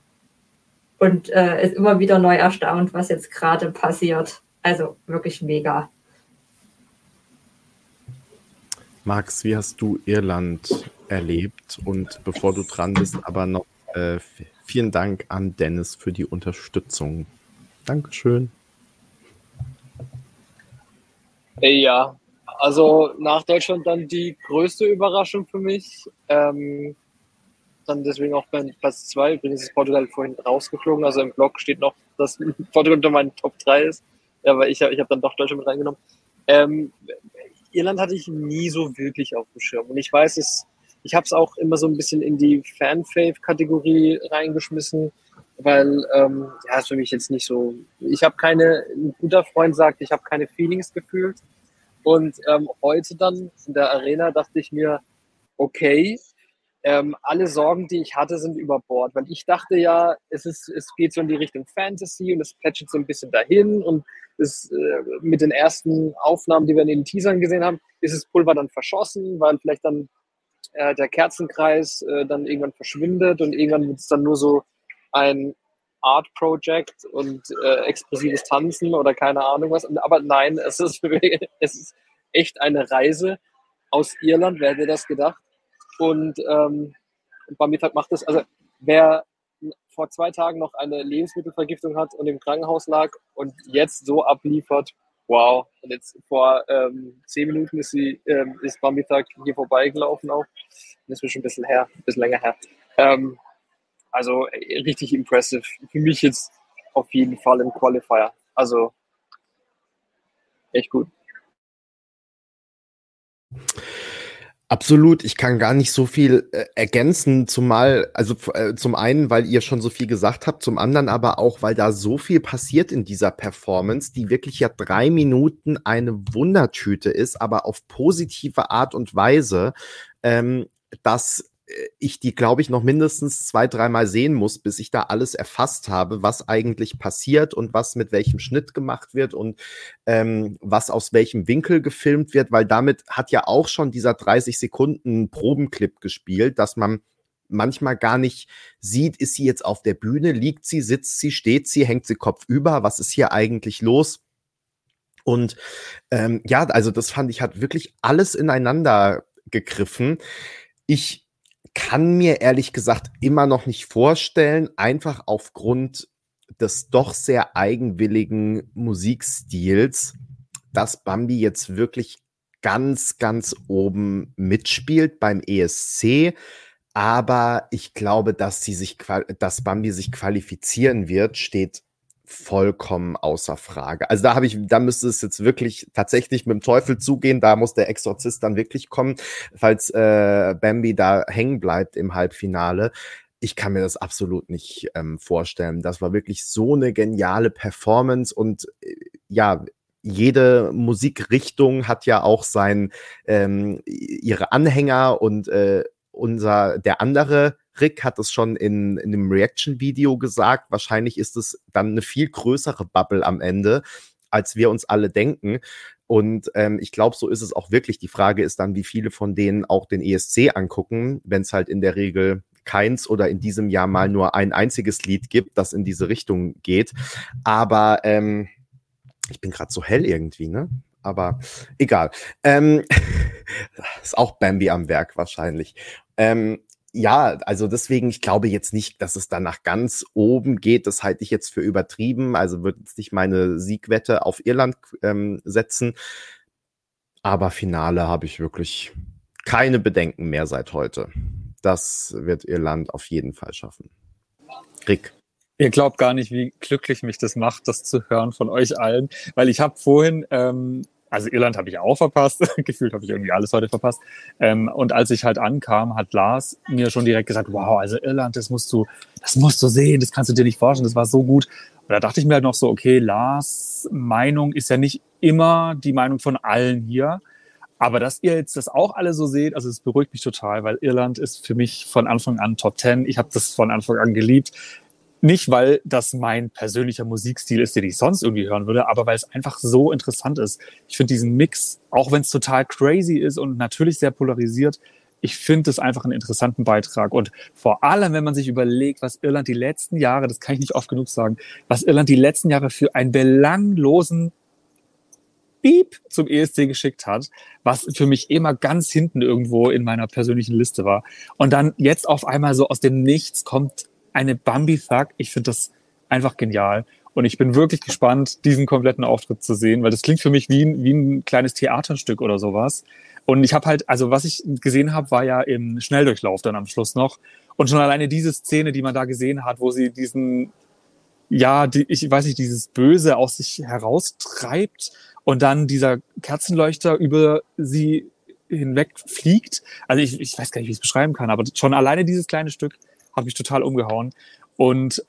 ist immer wieder neu erstaunt, was jetzt gerade passiert. Also wirklich mega. Max, wie hast du Irland erlebt? Und bevor du dran bist, aber noch vielen Dank an Dennis für die Unterstützung. Dankeschön. Ja, also nach Deutschland dann die größte Überraschung für mich. Dann deswegen auch bei Platz 2. Übrigens ist Portugal vorhin rausgeflogen. Also im Blog steht noch, dass Portugal unter meinen Top 3 ist. Aber ich hab dann doch Deutschland mit reingenommen. Irland hatte ich nie so wirklich auf dem Schirm. Und ich weiß ich habe es auch immer so ein bisschen in die Fan-Fave-Kategorie reingeschmissen, weil ist für mich jetzt nicht so. Ein guter Freund sagt, ich habe keine Feelings gefühlt. Und heute dann in der Arena dachte ich mir, okay, alle Sorgen, die ich hatte, sind über Bord, weil ich dachte ja, es geht so in die Richtung Fantasy und es plätschert so ein bisschen dahin und mit den ersten Aufnahmen, die wir in den Teasern gesehen haben, ist das Pulver dann verschossen, weil vielleicht dann der Kerzenkreis dann irgendwann verschwindet und irgendwann wird es dann nur so ein Art Project und expressives Tanzen oder keine Ahnung was. Aber nein, es ist echt eine Reise aus Irland, wer hätte das gedacht? Und Bambi macht das, also wer vor 2 Tagen noch eine Lebensmittelvergiftung hat und im Krankenhaus lag und jetzt so abliefert, wow. Und jetzt vor 10 Minuten ist Bambi-Tag hier vorbeigelaufen auch. Das ist schon ein bisschen länger her. Also richtig impressive. Für mich jetzt auf jeden Fall im Qualifier. Also echt gut. Absolut, ich kann gar nicht so viel ergänzen, zumal, also zum einen, weil ihr schon so viel gesagt habt, zum anderen aber auch, weil da so viel passiert in dieser Performance, die wirklich ja 3 Minuten eine Wundertüte ist, aber auf positive Art und Weise, dass ich die, glaube ich, noch mindestens 2, 3 Mal sehen muss, bis ich da alles erfasst habe, was eigentlich passiert und was mit welchem Schnitt gemacht wird und was aus welchem Winkel gefilmt wird, weil damit hat ja auch schon dieser 30 Sekunden Probenclip gespielt, dass man manchmal gar nicht sieht, ist sie jetzt auf der Bühne, liegt sie, sitzt sie, steht sie, hängt sie kopfüber, was ist hier eigentlich los? Und ja, also das fand ich, hat wirklich alles ineinander gegriffen. Ich kann mir ehrlich gesagt immer noch nicht vorstellen, einfach aufgrund des doch sehr eigenwilligen Musikstils, dass Bambi jetzt wirklich ganz, ganz oben mitspielt beim ESC. Aber ich glaube, dass Bambi sich qualifizieren wird, steht vollkommen außer Frage. Also da müsste es jetzt wirklich tatsächlich mit dem Teufel zugehen, da muss der Exorzist dann wirklich kommen, falls Bambi da hängen bleibt im Halbfinale. Ich kann mir das absolut nicht vorstellen. Das war wirklich so eine geniale Performance und ja, jede Musikrichtung hat ja auch ihre Anhänger und der andere Rick hat es schon in einem Reaction-Video gesagt, wahrscheinlich ist es dann eine viel größere Bubble am Ende, als wir uns alle denken. Und ich glaube, so ist es auch wirklich. Die Frage ist dann, wie viele von denen auch den ESC angucken, wenn es halt in der Regel keins oder in diesem Jahr mal nur ein einziges Lied gibt, das in diese Richtung geht. Aber ich bin gerade so hell irgendwie, ne? Aber egal. Ist auch Bambi am Werk wahrscheinlich. Ja, also deswegen, ich glaube jetzt nicht, dass es dann nach ganz oben geht. Das halte ich jetzt für übertrieben. Also würde jetzt nicht meine Siegwette auf Irland setzen. Aber Finale habe ich wirklich keine Bedenken mehr seit heute. Das wird Irland auf jeden Fall schaffen. Rick. Ihr glaubt gar nicht, wie glücklich mich das macht, das zu hören von euch allen. Weil ich habe vorhin, also Irland habe ich auch verpasst, gefühlt habe ich irgendwie alles heute verpasst. Und als ich halt ankam, hat Lars mir schon direkt gesagt, wow, also Irland, das musst du sehen, das kannst du dir nicht vorstellen, das war so gut. Und da dachte ich mir halt noch so, okay, Lars' Meinung ist ja nicht immer die Meinung von allen hier. Aber dass ihr jetzt das auch alle so seht, also es beruhigt mich total, weil Irland ist für mich von Anfang an Top 10. Ich habe das von Anfang an geliebt. Nicht, weil das mein persönlicher Musikstil ist, den ich sonst irgendwie hören würde, aber weil es einfach so interessant ist. Ich finde diesen Mix, auch wenn es total crazy ist und natürlich sehr polarisiert, ich finde es einfach einen interessanten Beitrag. Und vor allem, wenn man sich überlegt, was Irland die letzten Jahre, das kann ich nicht oft genug sagen, was Irland die letzten Jahre für einen belanglosen Beep zum ESC geschickt hat, was für mich immer ganz hinten irgendwo in meiner persönlichen Liste war. Und dann jetzt auf einmal so aus dem Nichts kommt eine Bambi-Thug. Ich finde das einfach genial. Und ich bin wirklich gespannt, diesen kompletten Auftritt zu sehen, weil das klingt für mich wie ein kleines Theaterstück oder sowas. Und ich habe halt, also was ich gesehen habe, war ja im Schnelldurchlauf dann am Schluss noch. Und schon alleine diese Szene, die man da gesehen hat, wo sie diesen, ja, ich weiß nicht, dieses Böse aus sich heraustreibt und dann dieser Kerzenleuchter über sie hinweg fliegt. Also ich weiß gar nicht, wie ich es beschreiben kann, aber schon alleine dieses kleine Stück hat mich total umgehauen. Und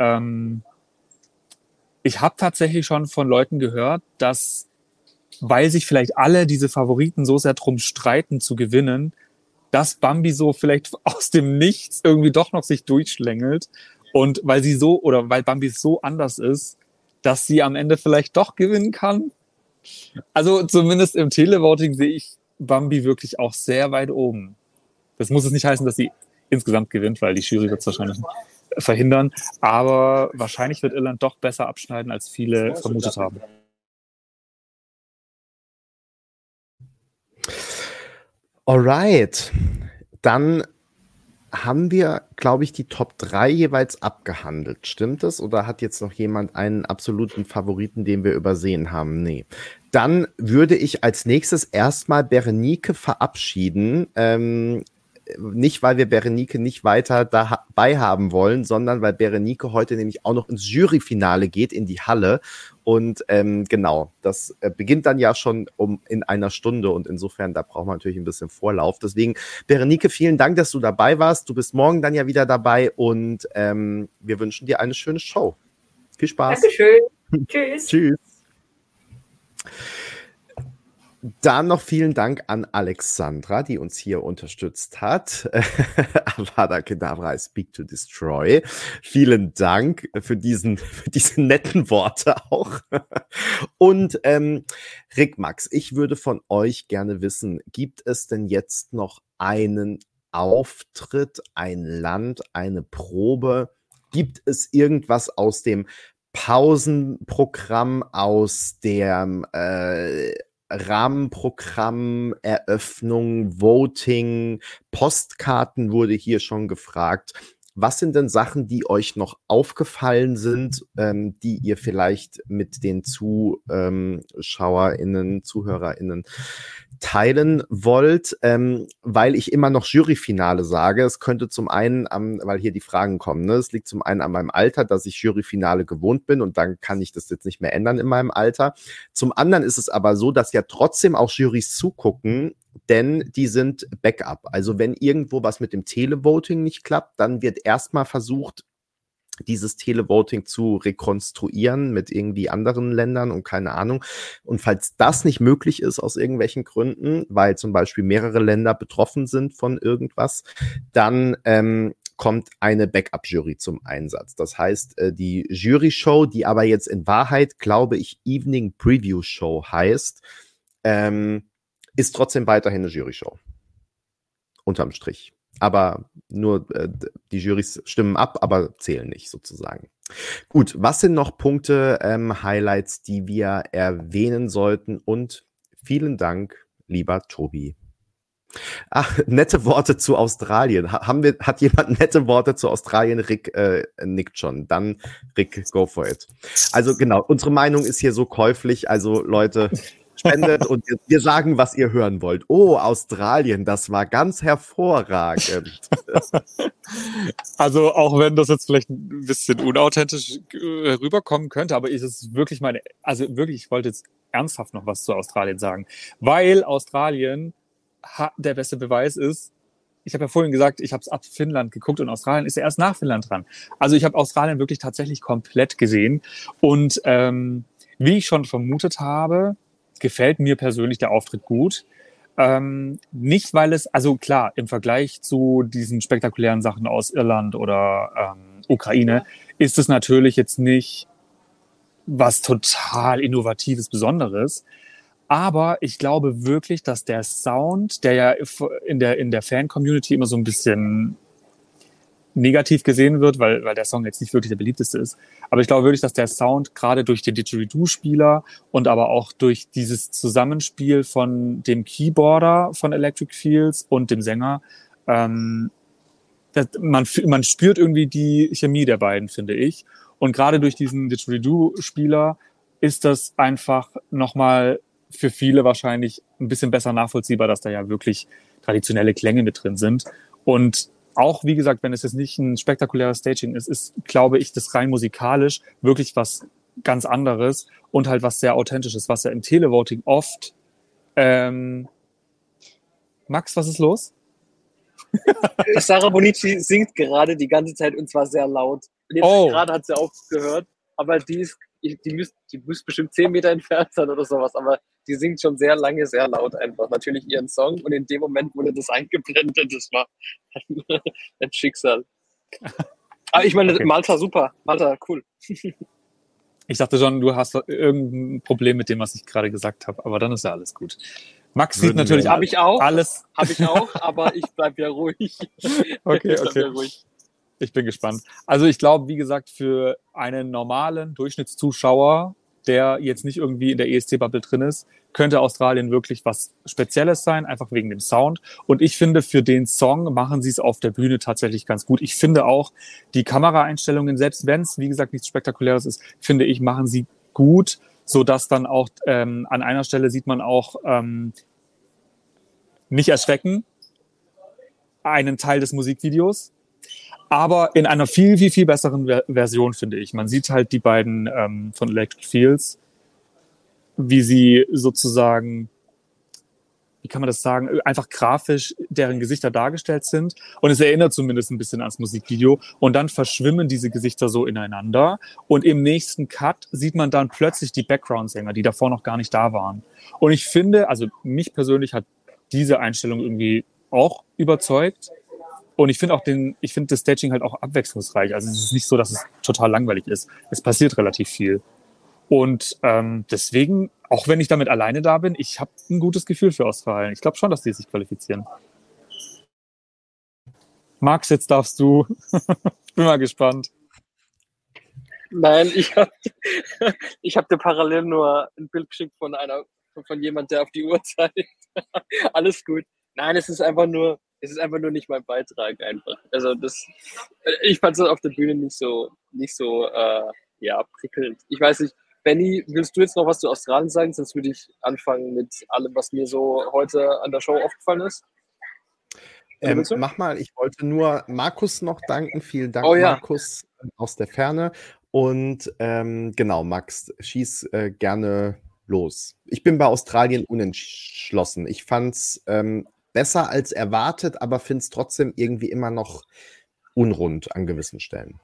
ich habe tatsächlich schon von Leuten gehört, dass, weil sich vielleicht alle diese Favoriten so sehr drum streiten zu gewinnen, dass Bambi so vielleicht aus dem Nichts irgendwie doch noch sich durchschlängelt und weil Bambi so anders ist, dass sie am Ende vielleicht doch gewinnen kann. Also zumindest im Televoting sehe ich Bambi wirklich auch sehr weit oben. Das muss es nicht heißen, dass sie insgesamt gewinnt, weil die Jury wird es wahrscheinlich verhindern. Aber wahrscheinlich wird Irland doch besser abschneiden, als viele vermutet haben. Alright. Dann haben wir, glaube ich, die Top 3 jeweils abgehandelt. Stimmt das? Oder hat jetzt noch jemand einen absoluten Favoriten, den wir übersehen haben? Nee. Dann würde ich als nächstes erstmal Berenike verabschieden. nicht, weil wir Berenike nicht weiter dabei haben wollen, sondern weil Berenike heute nämlich auch noch ins Juryfinale geht, in die Halle. Und genau, das beginnt dann ja schon in einer Stunde und insofern, da braucht man natürlich ein bisschen Vorlauf. Deswegen, Berenike, vielen Dank, dass du dabei warst. Du bist morgen dann ja wieder dabei und wir wünschen dir eine schöne Show. Viel Spaß. Dankeschön. Tschüss. Tschüss. Dann noch vielen Dank an Alexandra, die uns hier unterstützt hat. Avada Kedavra, I speak to destroy. Vielen Dank für diese netten Worte auch. Und Rick, Max, ich würde von euch gerne wissen, gibt es denn jetzt noch einen Auftritt, ein Land, eine Probe? Gibt es irgendwas aus dem Pausenprogramm, aus dem Rahmenprogramm, Eröffnung, Voting, Postkarten wurde hier schon gefragt. Was sind denn Sachen, die euch noch aufgefallen sind, die ihr vielleicht mit den ZuschauerInnen, ZuhörerInnen teilen wollt? Weil ich immer noch Juryfinale sage. Es könnte zum einen, weil hier die Fragen kommen, ne? Es liegt zum einen an meinem Alter, dass ich Juryfinale gewohnt bin und dann kann ich das jetzt nicht mehr ändern in meinem Alter. Zum anderen ist es aber so, dass ja trotzdem auch Jurys zugucken, denn die sind Backup. Also wenn irgendwo was mit dem Televoting nicht klappt, dann wird erstmal versucht, dieses Televoting zu rekonstruieren mit irgendwie anderen Ländern und keine Ahnung. Und falls das nicht möglich ist aus irgendwelchen Gründen, weil zum Beispiel mehrere Länder betroffen sind von irgendwas, dann kommt eine Backup-Jury zum Einsatz. Das heißt, die Jury-Show, die aber jetzt in Wahrheit, glaube ich, Evening Preview Show heißt, ist trotzdem weiterhin eine Jury-Show. Unterm Strich. Aber nur die Jurys stimmen ab, aber zählen nicht sozusagen. Gut, was sind noch Punkte, Highlights, die wir erwähnen sollten? Und vielen Dank, lieber Tobi. Ach, nette Worte zu Australien. Hat jemand nette Worte zu Australien? Rick nickt schon. Dann, Rick, go for it. Also genau, unsere Meinung ist hier so käuflich. Also Leute, spendet und wir sagen, was ihr hören wollt. Oh, Australien, das war ganz hervorragend. Also auch wenn das jetzt vielleicht ein bisschen unauthentisch rüberkommen könnte, aber ist es wirklich also wirklich, ich wollte jetzt ernsthaft noch was zu Australien sagen, weil Australien der beste Beweis ist, ich habe ja vorhin gesagt, ich habe es ab Finnland geguckt und Australien ist ja erst nach Finnland dran. Also ich habe Australien wirklich tatsächlich komplett gesehen und wie ich schon vermutet habe, gefällt mir persönlich der Auftritt gut. Nicht, weil es, also klar, im Vergleich zu diesen spektakulären Sachen aus Irland oder Ukraine, ist es natürlich jetzt nicht was total Innovatives, Besonderes. Aber ich glaube wirklich, dass der Sound, der ja in der Fan-Community immer so ein bisschen negativ gesehen wird, weil der Song jetzt nicht wirklich der beliebteste ist. Aber ich glaube wirklich, dass der Sound gerade durch den Didgeridoo-Spieler und aber auch durch dieses Zusammenspiel von dem Keyboarder von Electric Fields und dem Sänger, man spürt irgendwie die Chemie der beiden, finde ich. Und gerade durch diesen Didgeridoo-Spieler ist das einfach nochmal für viele wahrscheinlich ein bisschen besser nachvollziehbar, dass da ja wirklich traditionelle Klänge mit drin sind. Und auch, wie gesagt, wenn es jetzt nicht ein spektakuläres Staging ist, glaube ich, das rein musikalisch wirklich was ganz anderes und halt was sehr Authentisches, was ja im Televoting oft... Max, was ist los? Sarah Bonici singt gerade die ganze Zeit und zwar sehr laut. Und jetzt gerade hat sie aufgehört, aber die müsste bestimmt 10 Meter entfernt sein oder sowas, aber die singt schon sehr lange, sehr laut einfach. Natürlich ihren Song und in dem Moment wurde das eingeblendet. Das war ein Schicksal. Aber ich meine, okay. Malta, super. Malta, cool. Ich dachte schon, du hast irgendein Problem mit dem, was ich gerade gesagt habe, aber dann ist ja alles gut. Max sieht natürlich Habe ich auch, alles. Habe ich auch, aber ich bleib ja ruhig. Okay. Ich bin gespannt. Also ich glaube, wie gesagt, für einen normalen Durchschnittszuschauer, der jetzt nicht irgendwie in der ESC-Bubble drin ist, könnte Australien wirklich was Spezielles sein, einfach wegen dem Sound. Und ich finde, für den Song machen sie es auf der Bühne tatsächlich ganz gut. Ich finde auch, die Kameraeinstellungen, selbst wenn es, wie gesagt, nichts Spektakuläres ist, finde ich, machen sie gut, sodass dann auch an einer Stelle sieht man auch nicht erschrecken, einen Teil des Musikvideos, aber in einer viel, viel, viel besseren Version, finde ich. Man sieht halt die beiden von Electric Fields, wie sie sozusagen, wie kann man das sagen, einfach grafisch deren Gesichter dargestellt sind. Und es erinnert zumindest ein bisschen ans Musikvideo. Und dann verschwimmen diese Gesichter so ineinander. Und im nächsten Cut sieht man dann plötzlich die Background-Sänger, die davor noch gar nicht da waren. Und ich finde, also mich persönlich hat diese Einstellung irgendwie auch überzeugt. Und ich finde das Staging halt auch abwechslungsreich. Also es ist nicht so, dass es total langweilig ist. Es passiert relativ viel. Und deswegen, auch wenn ich damit alleine da bin, ich habe ein gutes Gefühl für Australien. Ich glaube schon, dass die sich qualifizieren. Max, jetzt darfst du. Bin mal gespannt. Nein, ich hab dir parallel nur ein Bild geschickt von jemand, der auf die Uhr zeigt. Alles gut. Nein, es ist einfach nur nicht mein Beitrag einfach. Also ich fand es auf der Bühne nicht so prickelnd. Ich weiß nicht, Benni, willst du jetzt noch was zu Australien sagen? Sonst würde ich anfangen mit allem, was mir so heute an der Show aufgefallen ist. Mach mal, ich wollte nur Markus noch danken. Vielen Dank, Markus, aus der Ferne. Und genau, Max, schieß gerne los. Ich bin bei Australien unentschlossen. Ich fand's besser als erwartet, aber finde es trotzdem irgendwie immer noch unrund an gewissen Stellen.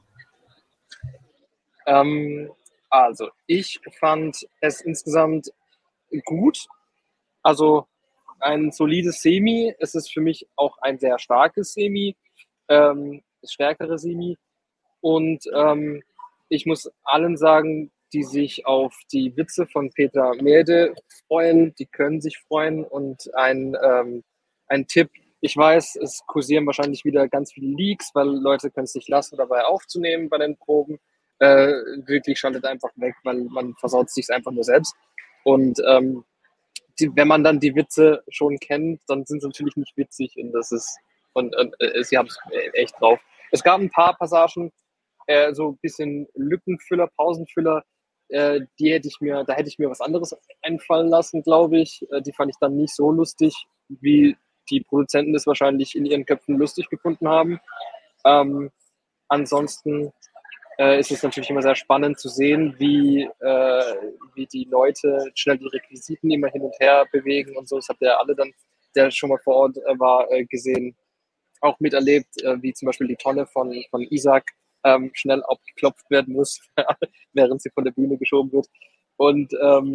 Also, ich fand es insgesamt gut. Also ein solides Semi. Es ist für mich auch ein sehr starkes Semi, stärkere Semi. Und ich muss allen sagen, die sich auf die Witze von Peter Mede freuen, die können sich freuen. Und ein Tipp, ich weiß, es kursieren wahrscheinlich wieder ganz viele Leaks, weil Leute können es nicht lassen, dabei aufzunehmen bei den Proben. Wirklich schaltet einfach weg, weil man versaut sich einfach nur selbst. Und wenn man dann die Witze schon kennt, dann sind sie natürlich nicht witzig und sie haben es echt drauf. Es gab ein paar Passagen, so ein bisschen Lückenfüller, Pausenfüller, da hätte ich mir was anderes einfallen lassen, glaube ich. Die fand ich dann nicht so lustig, wie die Produzenten das wahrscheinlich in ihren Köpfen lustig gefunden haben. Ansonsten ist es natürlich immer sehr spannend zu sehen, wie die Leute schnell die Requisiten immer hin und her bewegen und so. Das habt ihr alle dann, der schon mal vor Ort war, gesehen, auch miterlebt, wie zum Beispiel die Tonne von Isaac schnell abgeklopft werden muss, während sie von der Bühne geschoben wird. Und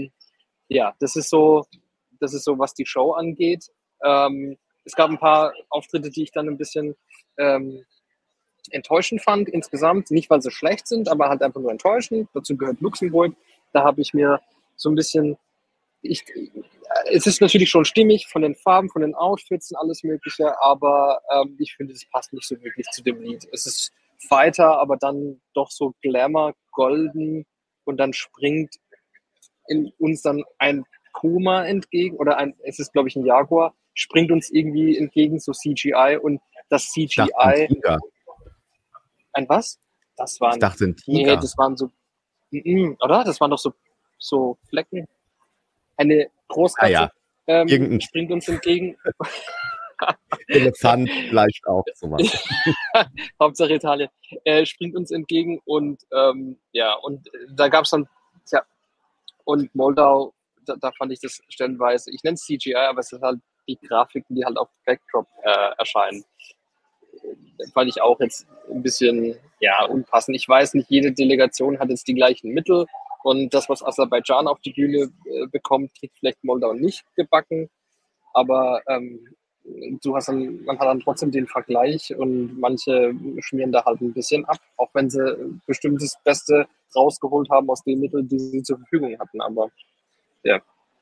das ist so, was die Show angeht. Es gab ein paar Auftritte, die ich dann ein bisschen enttäuschend fand insgesamt. Nicht, weil sie schlecht sind, aber halt einfach nur enttäuschend. Dazu gehört Luxemburg. Da habe ich mir so ein bisschen... es ist natürlich schon stimmig von den Farben, von den Outfits und alles Mögliche, aber ich finde, es passt nicht so wirklich zu dem Lied. Es ist Fighter, aber dann doch so Glamour, golden und dann springt in uns dann ein Puma entgegen oder es ist, glaube ich, ein Jaguar, springt uns irgendwie entgegen, so CGI und das CGI... Ein was? Ich dachte ein Tiger. Nee, das waren so... oder? Das waren doch so Flecken. Eine Großkatze springt uns entgegen. Elefant vielleicht auch sowas. Hauptsache Italien. Springt uns entgegen und und da gab es dann, und Moldau, da fand ich das stellenweise, ich nenne es CGI, aber es sind halt die Grafiken, die halt auf Backdrop erscheinen. Fand ich auch jetzt ein bisschen unpassend. Ich weiß nicht, jede Delegation hat jetzt die gleichen Mittel und das, was Aserbaidschan auf die Bühne bekommt, kriegt vielleicht Moldau nicht gebacken, aber man hat dann trotzdem den Vergleich und manche schmieren da halt ein bisschen ab, auch wenn sie bestimmt das Beste rausgeholt haben aus den Mitteln, die sie zur Verfügung hatten, aber ja.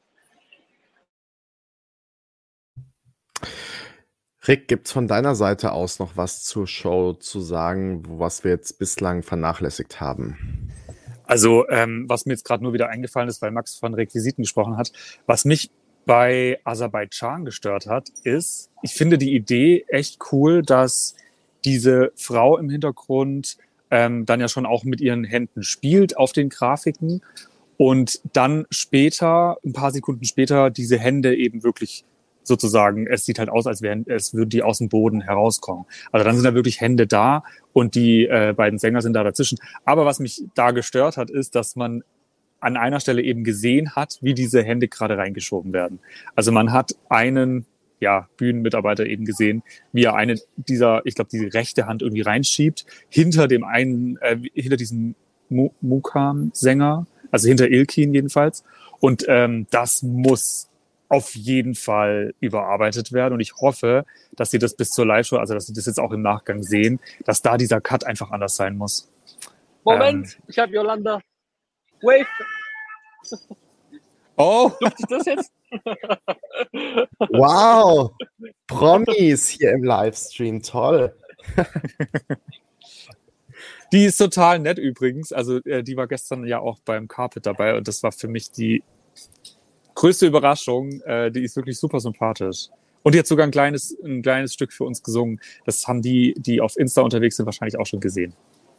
Rick, gibt es von deiner Seite aus noch was zur Show zu sagen, was wir jetzt bislang vernachlässigt haben? Also, was mir jetzt gerade nur wieder eingefallen ist, weil Max von Requisiten gesprochen hat, was mich bei Aserbaidschan gestört hat, ist, ich finde die Idee echt cool, dass diese Frau im Hintergrund dann ja schon auch mit ihren Händen spielt auf den Grafiken und dann später, ein paar Sekunden später, diese Hände eben wirklich sozusagen, es sieht halt aus, als würden die aus dem Boden herauskommen. Also dann sind da wirklich Hände da und die beiden Sänger sind da dazwischen. Aber was mich da gestört hat, ist, dass man an einer Stelle eben gesehen hat, wie diese Hände gerade reingeschoben werden. Also man hat einen Bühnenmitarbeiter eben gesehen, wie er ich glaube, die rechte Hand irgendwie reinschiebt, hinter diesem Mukam-Sänger, also hinter Ilkin jedenfalls. Und das muss auf jeden Fall überarbeitet werden. Und ich hoffe, dass sie das bis zur Live-Show, also dass sie das jetzt auch im Nachgang sehen, dass da dieser Cut einfach anders sein muss. Moment, ich habe Yolanda. Wave. Oh! Durfte ich das jetzt? Wow! Promis hier im Livestream, toll. Die ist total nett übrigens. Also die war gestern ja auch beim Carpet dabei und das war für mich die größte Überraschung. Die ist wirklich super sympathisch. Und die hat sogar ein kleines Stück für uns gesungen. Das haben die auf Insta unterwegs sind, wahrscheinlich auch schon gesehen.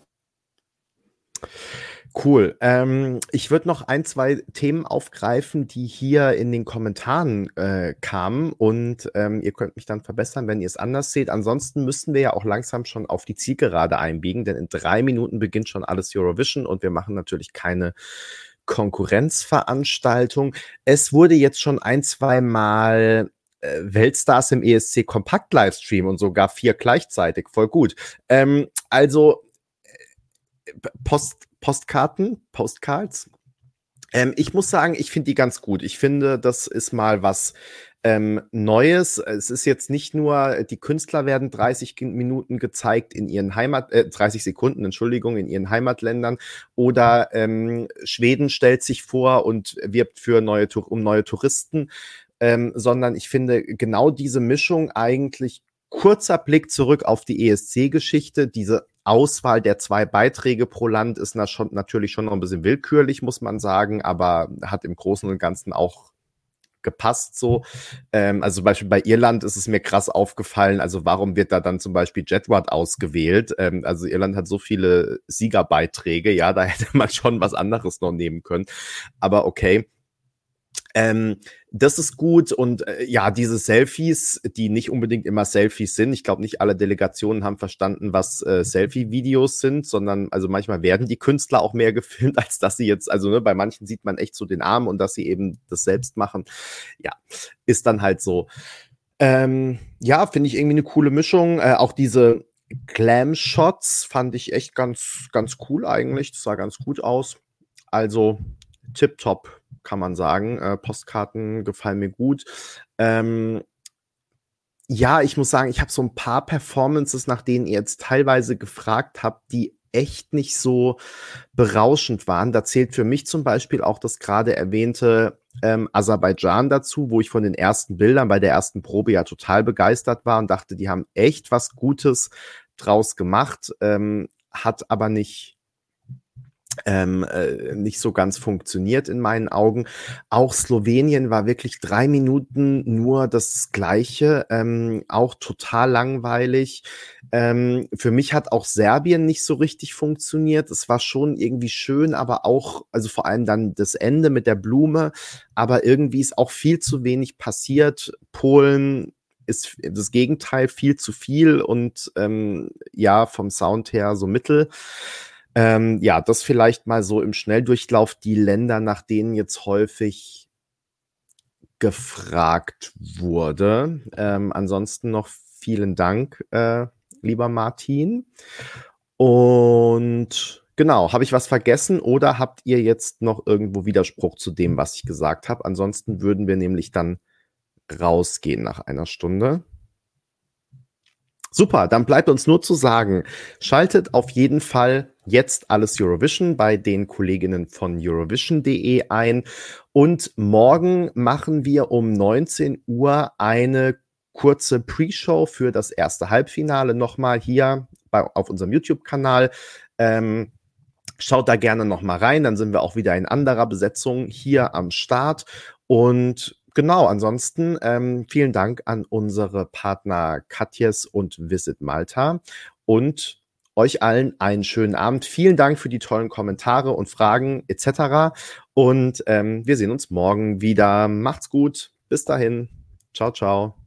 Cool. Ich würde noch 1, 2 Themen aufgreifen, die hier in den Kommentaren kamen und ihr könnt mich dann verbessern, wenn ihr es anders seht. Ansonsten müssten wir ja auch langsam schon auf die Zielgerade einbiegen, denn in 3 Minuten beginnt schon alles Eurovision und wir machen natürlich keine Konkurrenzveranstaltung. Es wurde jetzt schon 1, 2 Mal Weltstars im ESC Kompakt Livestream und sogar 4 gleichzeitig. Voll gut. Postcards. Ich muss sagen, ich finde die ganz gut. Ich finde, das ist mal was Neues. Es ist jetzt nicht nur, die Künstler werden 30 Minuten gezeigt in ihren 30 Sekunden, Entschuldigung, in ihren Heimatländern oder Schweden stellt sich vor und wirbt um neue Touristen, sondern ich finde genau diese Mischung eigentlich kurzer Blick zurück auf die ESC-Geschichte, diese Auswahl der 2 Beiträge pro Land ist natürlich schon noch ein bisschen willkürlich, muss man sagen, aber hat im Großen und Ganzen auch gepasst so. Also zum Beispiel bei Irland ist es mir krass aufgefallen, also warum wird da dann zum Beispiel Jedward ausgewählt? Also Irland hat so viele Siegerbeiträge, ja, da hätte man schon was anderes noch nehmen können, aber okay. Das ist gut und diese Selfies, die nicht unbedingt immer Selfies sind. Ich glaube, nicht alle Delegationen haben verstanden, was Selfie-Videos sind, sondern also manchmal werden die Künstler auch mehr gefilmt, als dass sie jetzt, also bei manchen sieht man echt so den Arm und dass sie eben das selbst machen. Ja, ist dann halt so. Finde ich irgendwie eine coole Mischung. Auch diese Glam-Shots fand ich echt ganz, ganz cool eigentlich. Das sah ganz gut aus. Also tipptopp, kann man sagen. Postkarten gefallen mir gut. Ich muss sagen, ich habe so ein paar Performances, nach denen ihr jetzt teilweise gefragt habt, die echt nicht so berauschend waren. Da zählt für mich zum Beispiel auch das gerade erwähnte Aserbaidschan dazu, wo ich von den ersten Bildern bei der ersten Probe ja total begeistert war und dachte, die haben echt was Gutes draus gemacht, hat aber nicht so ganz funktioniert in meinen Augen. Auch Slowenien war wirklich 3 Minuten nur das Gleiche, auch total langweilig. Für mich hat auch Serbien nicht so richtig funktioniert. Es war schon irgendwie schön, aber auch, also vor allem dann das Ende mit der Blume, aber irgendwie ist auch viel zu wenig passiert. Polen ist das Gegenteil, viel zu viel und vom Sound her so mittel. Das vielleicht mal so im Schnelldurchlauf die Länder, nach denen jetzt häufig gefragt wurde. Ansonsten noch vielen Dank, lieber Martin. Und genau, habe ich was vergessen oder habt ihr jetzt noch irgendwo Widerspruch zu dem, was ich gesagt habe? Ansonsten würden wir nämlich dann rausgehen nach einer Stunde. Super, dann bleibt uns nur zu sagen, schaltet auf jeden Fall jetzt alles Eurovision bei den Kolleginnen von Eurovision.de ein und morgen machen wir um 19 Uhr eine kurze Pre-Show für das erste Halbfinale nochmal hier auf unserem YouTube-Kanal. Schaut da gerne nochmal rein, dann sind wir auch wieder in anderer Besetzung hier am Start und genau, ansonsten vielen Dank an unsere Partner Katjes und Visit Malta und euch allen einen schönen Abend. Vielen Dank für die tollen Kommentare und Fragen etc. Und wir sehen uns morgen wieder. Macht's gut. Bis dahin. Ciao, ciao.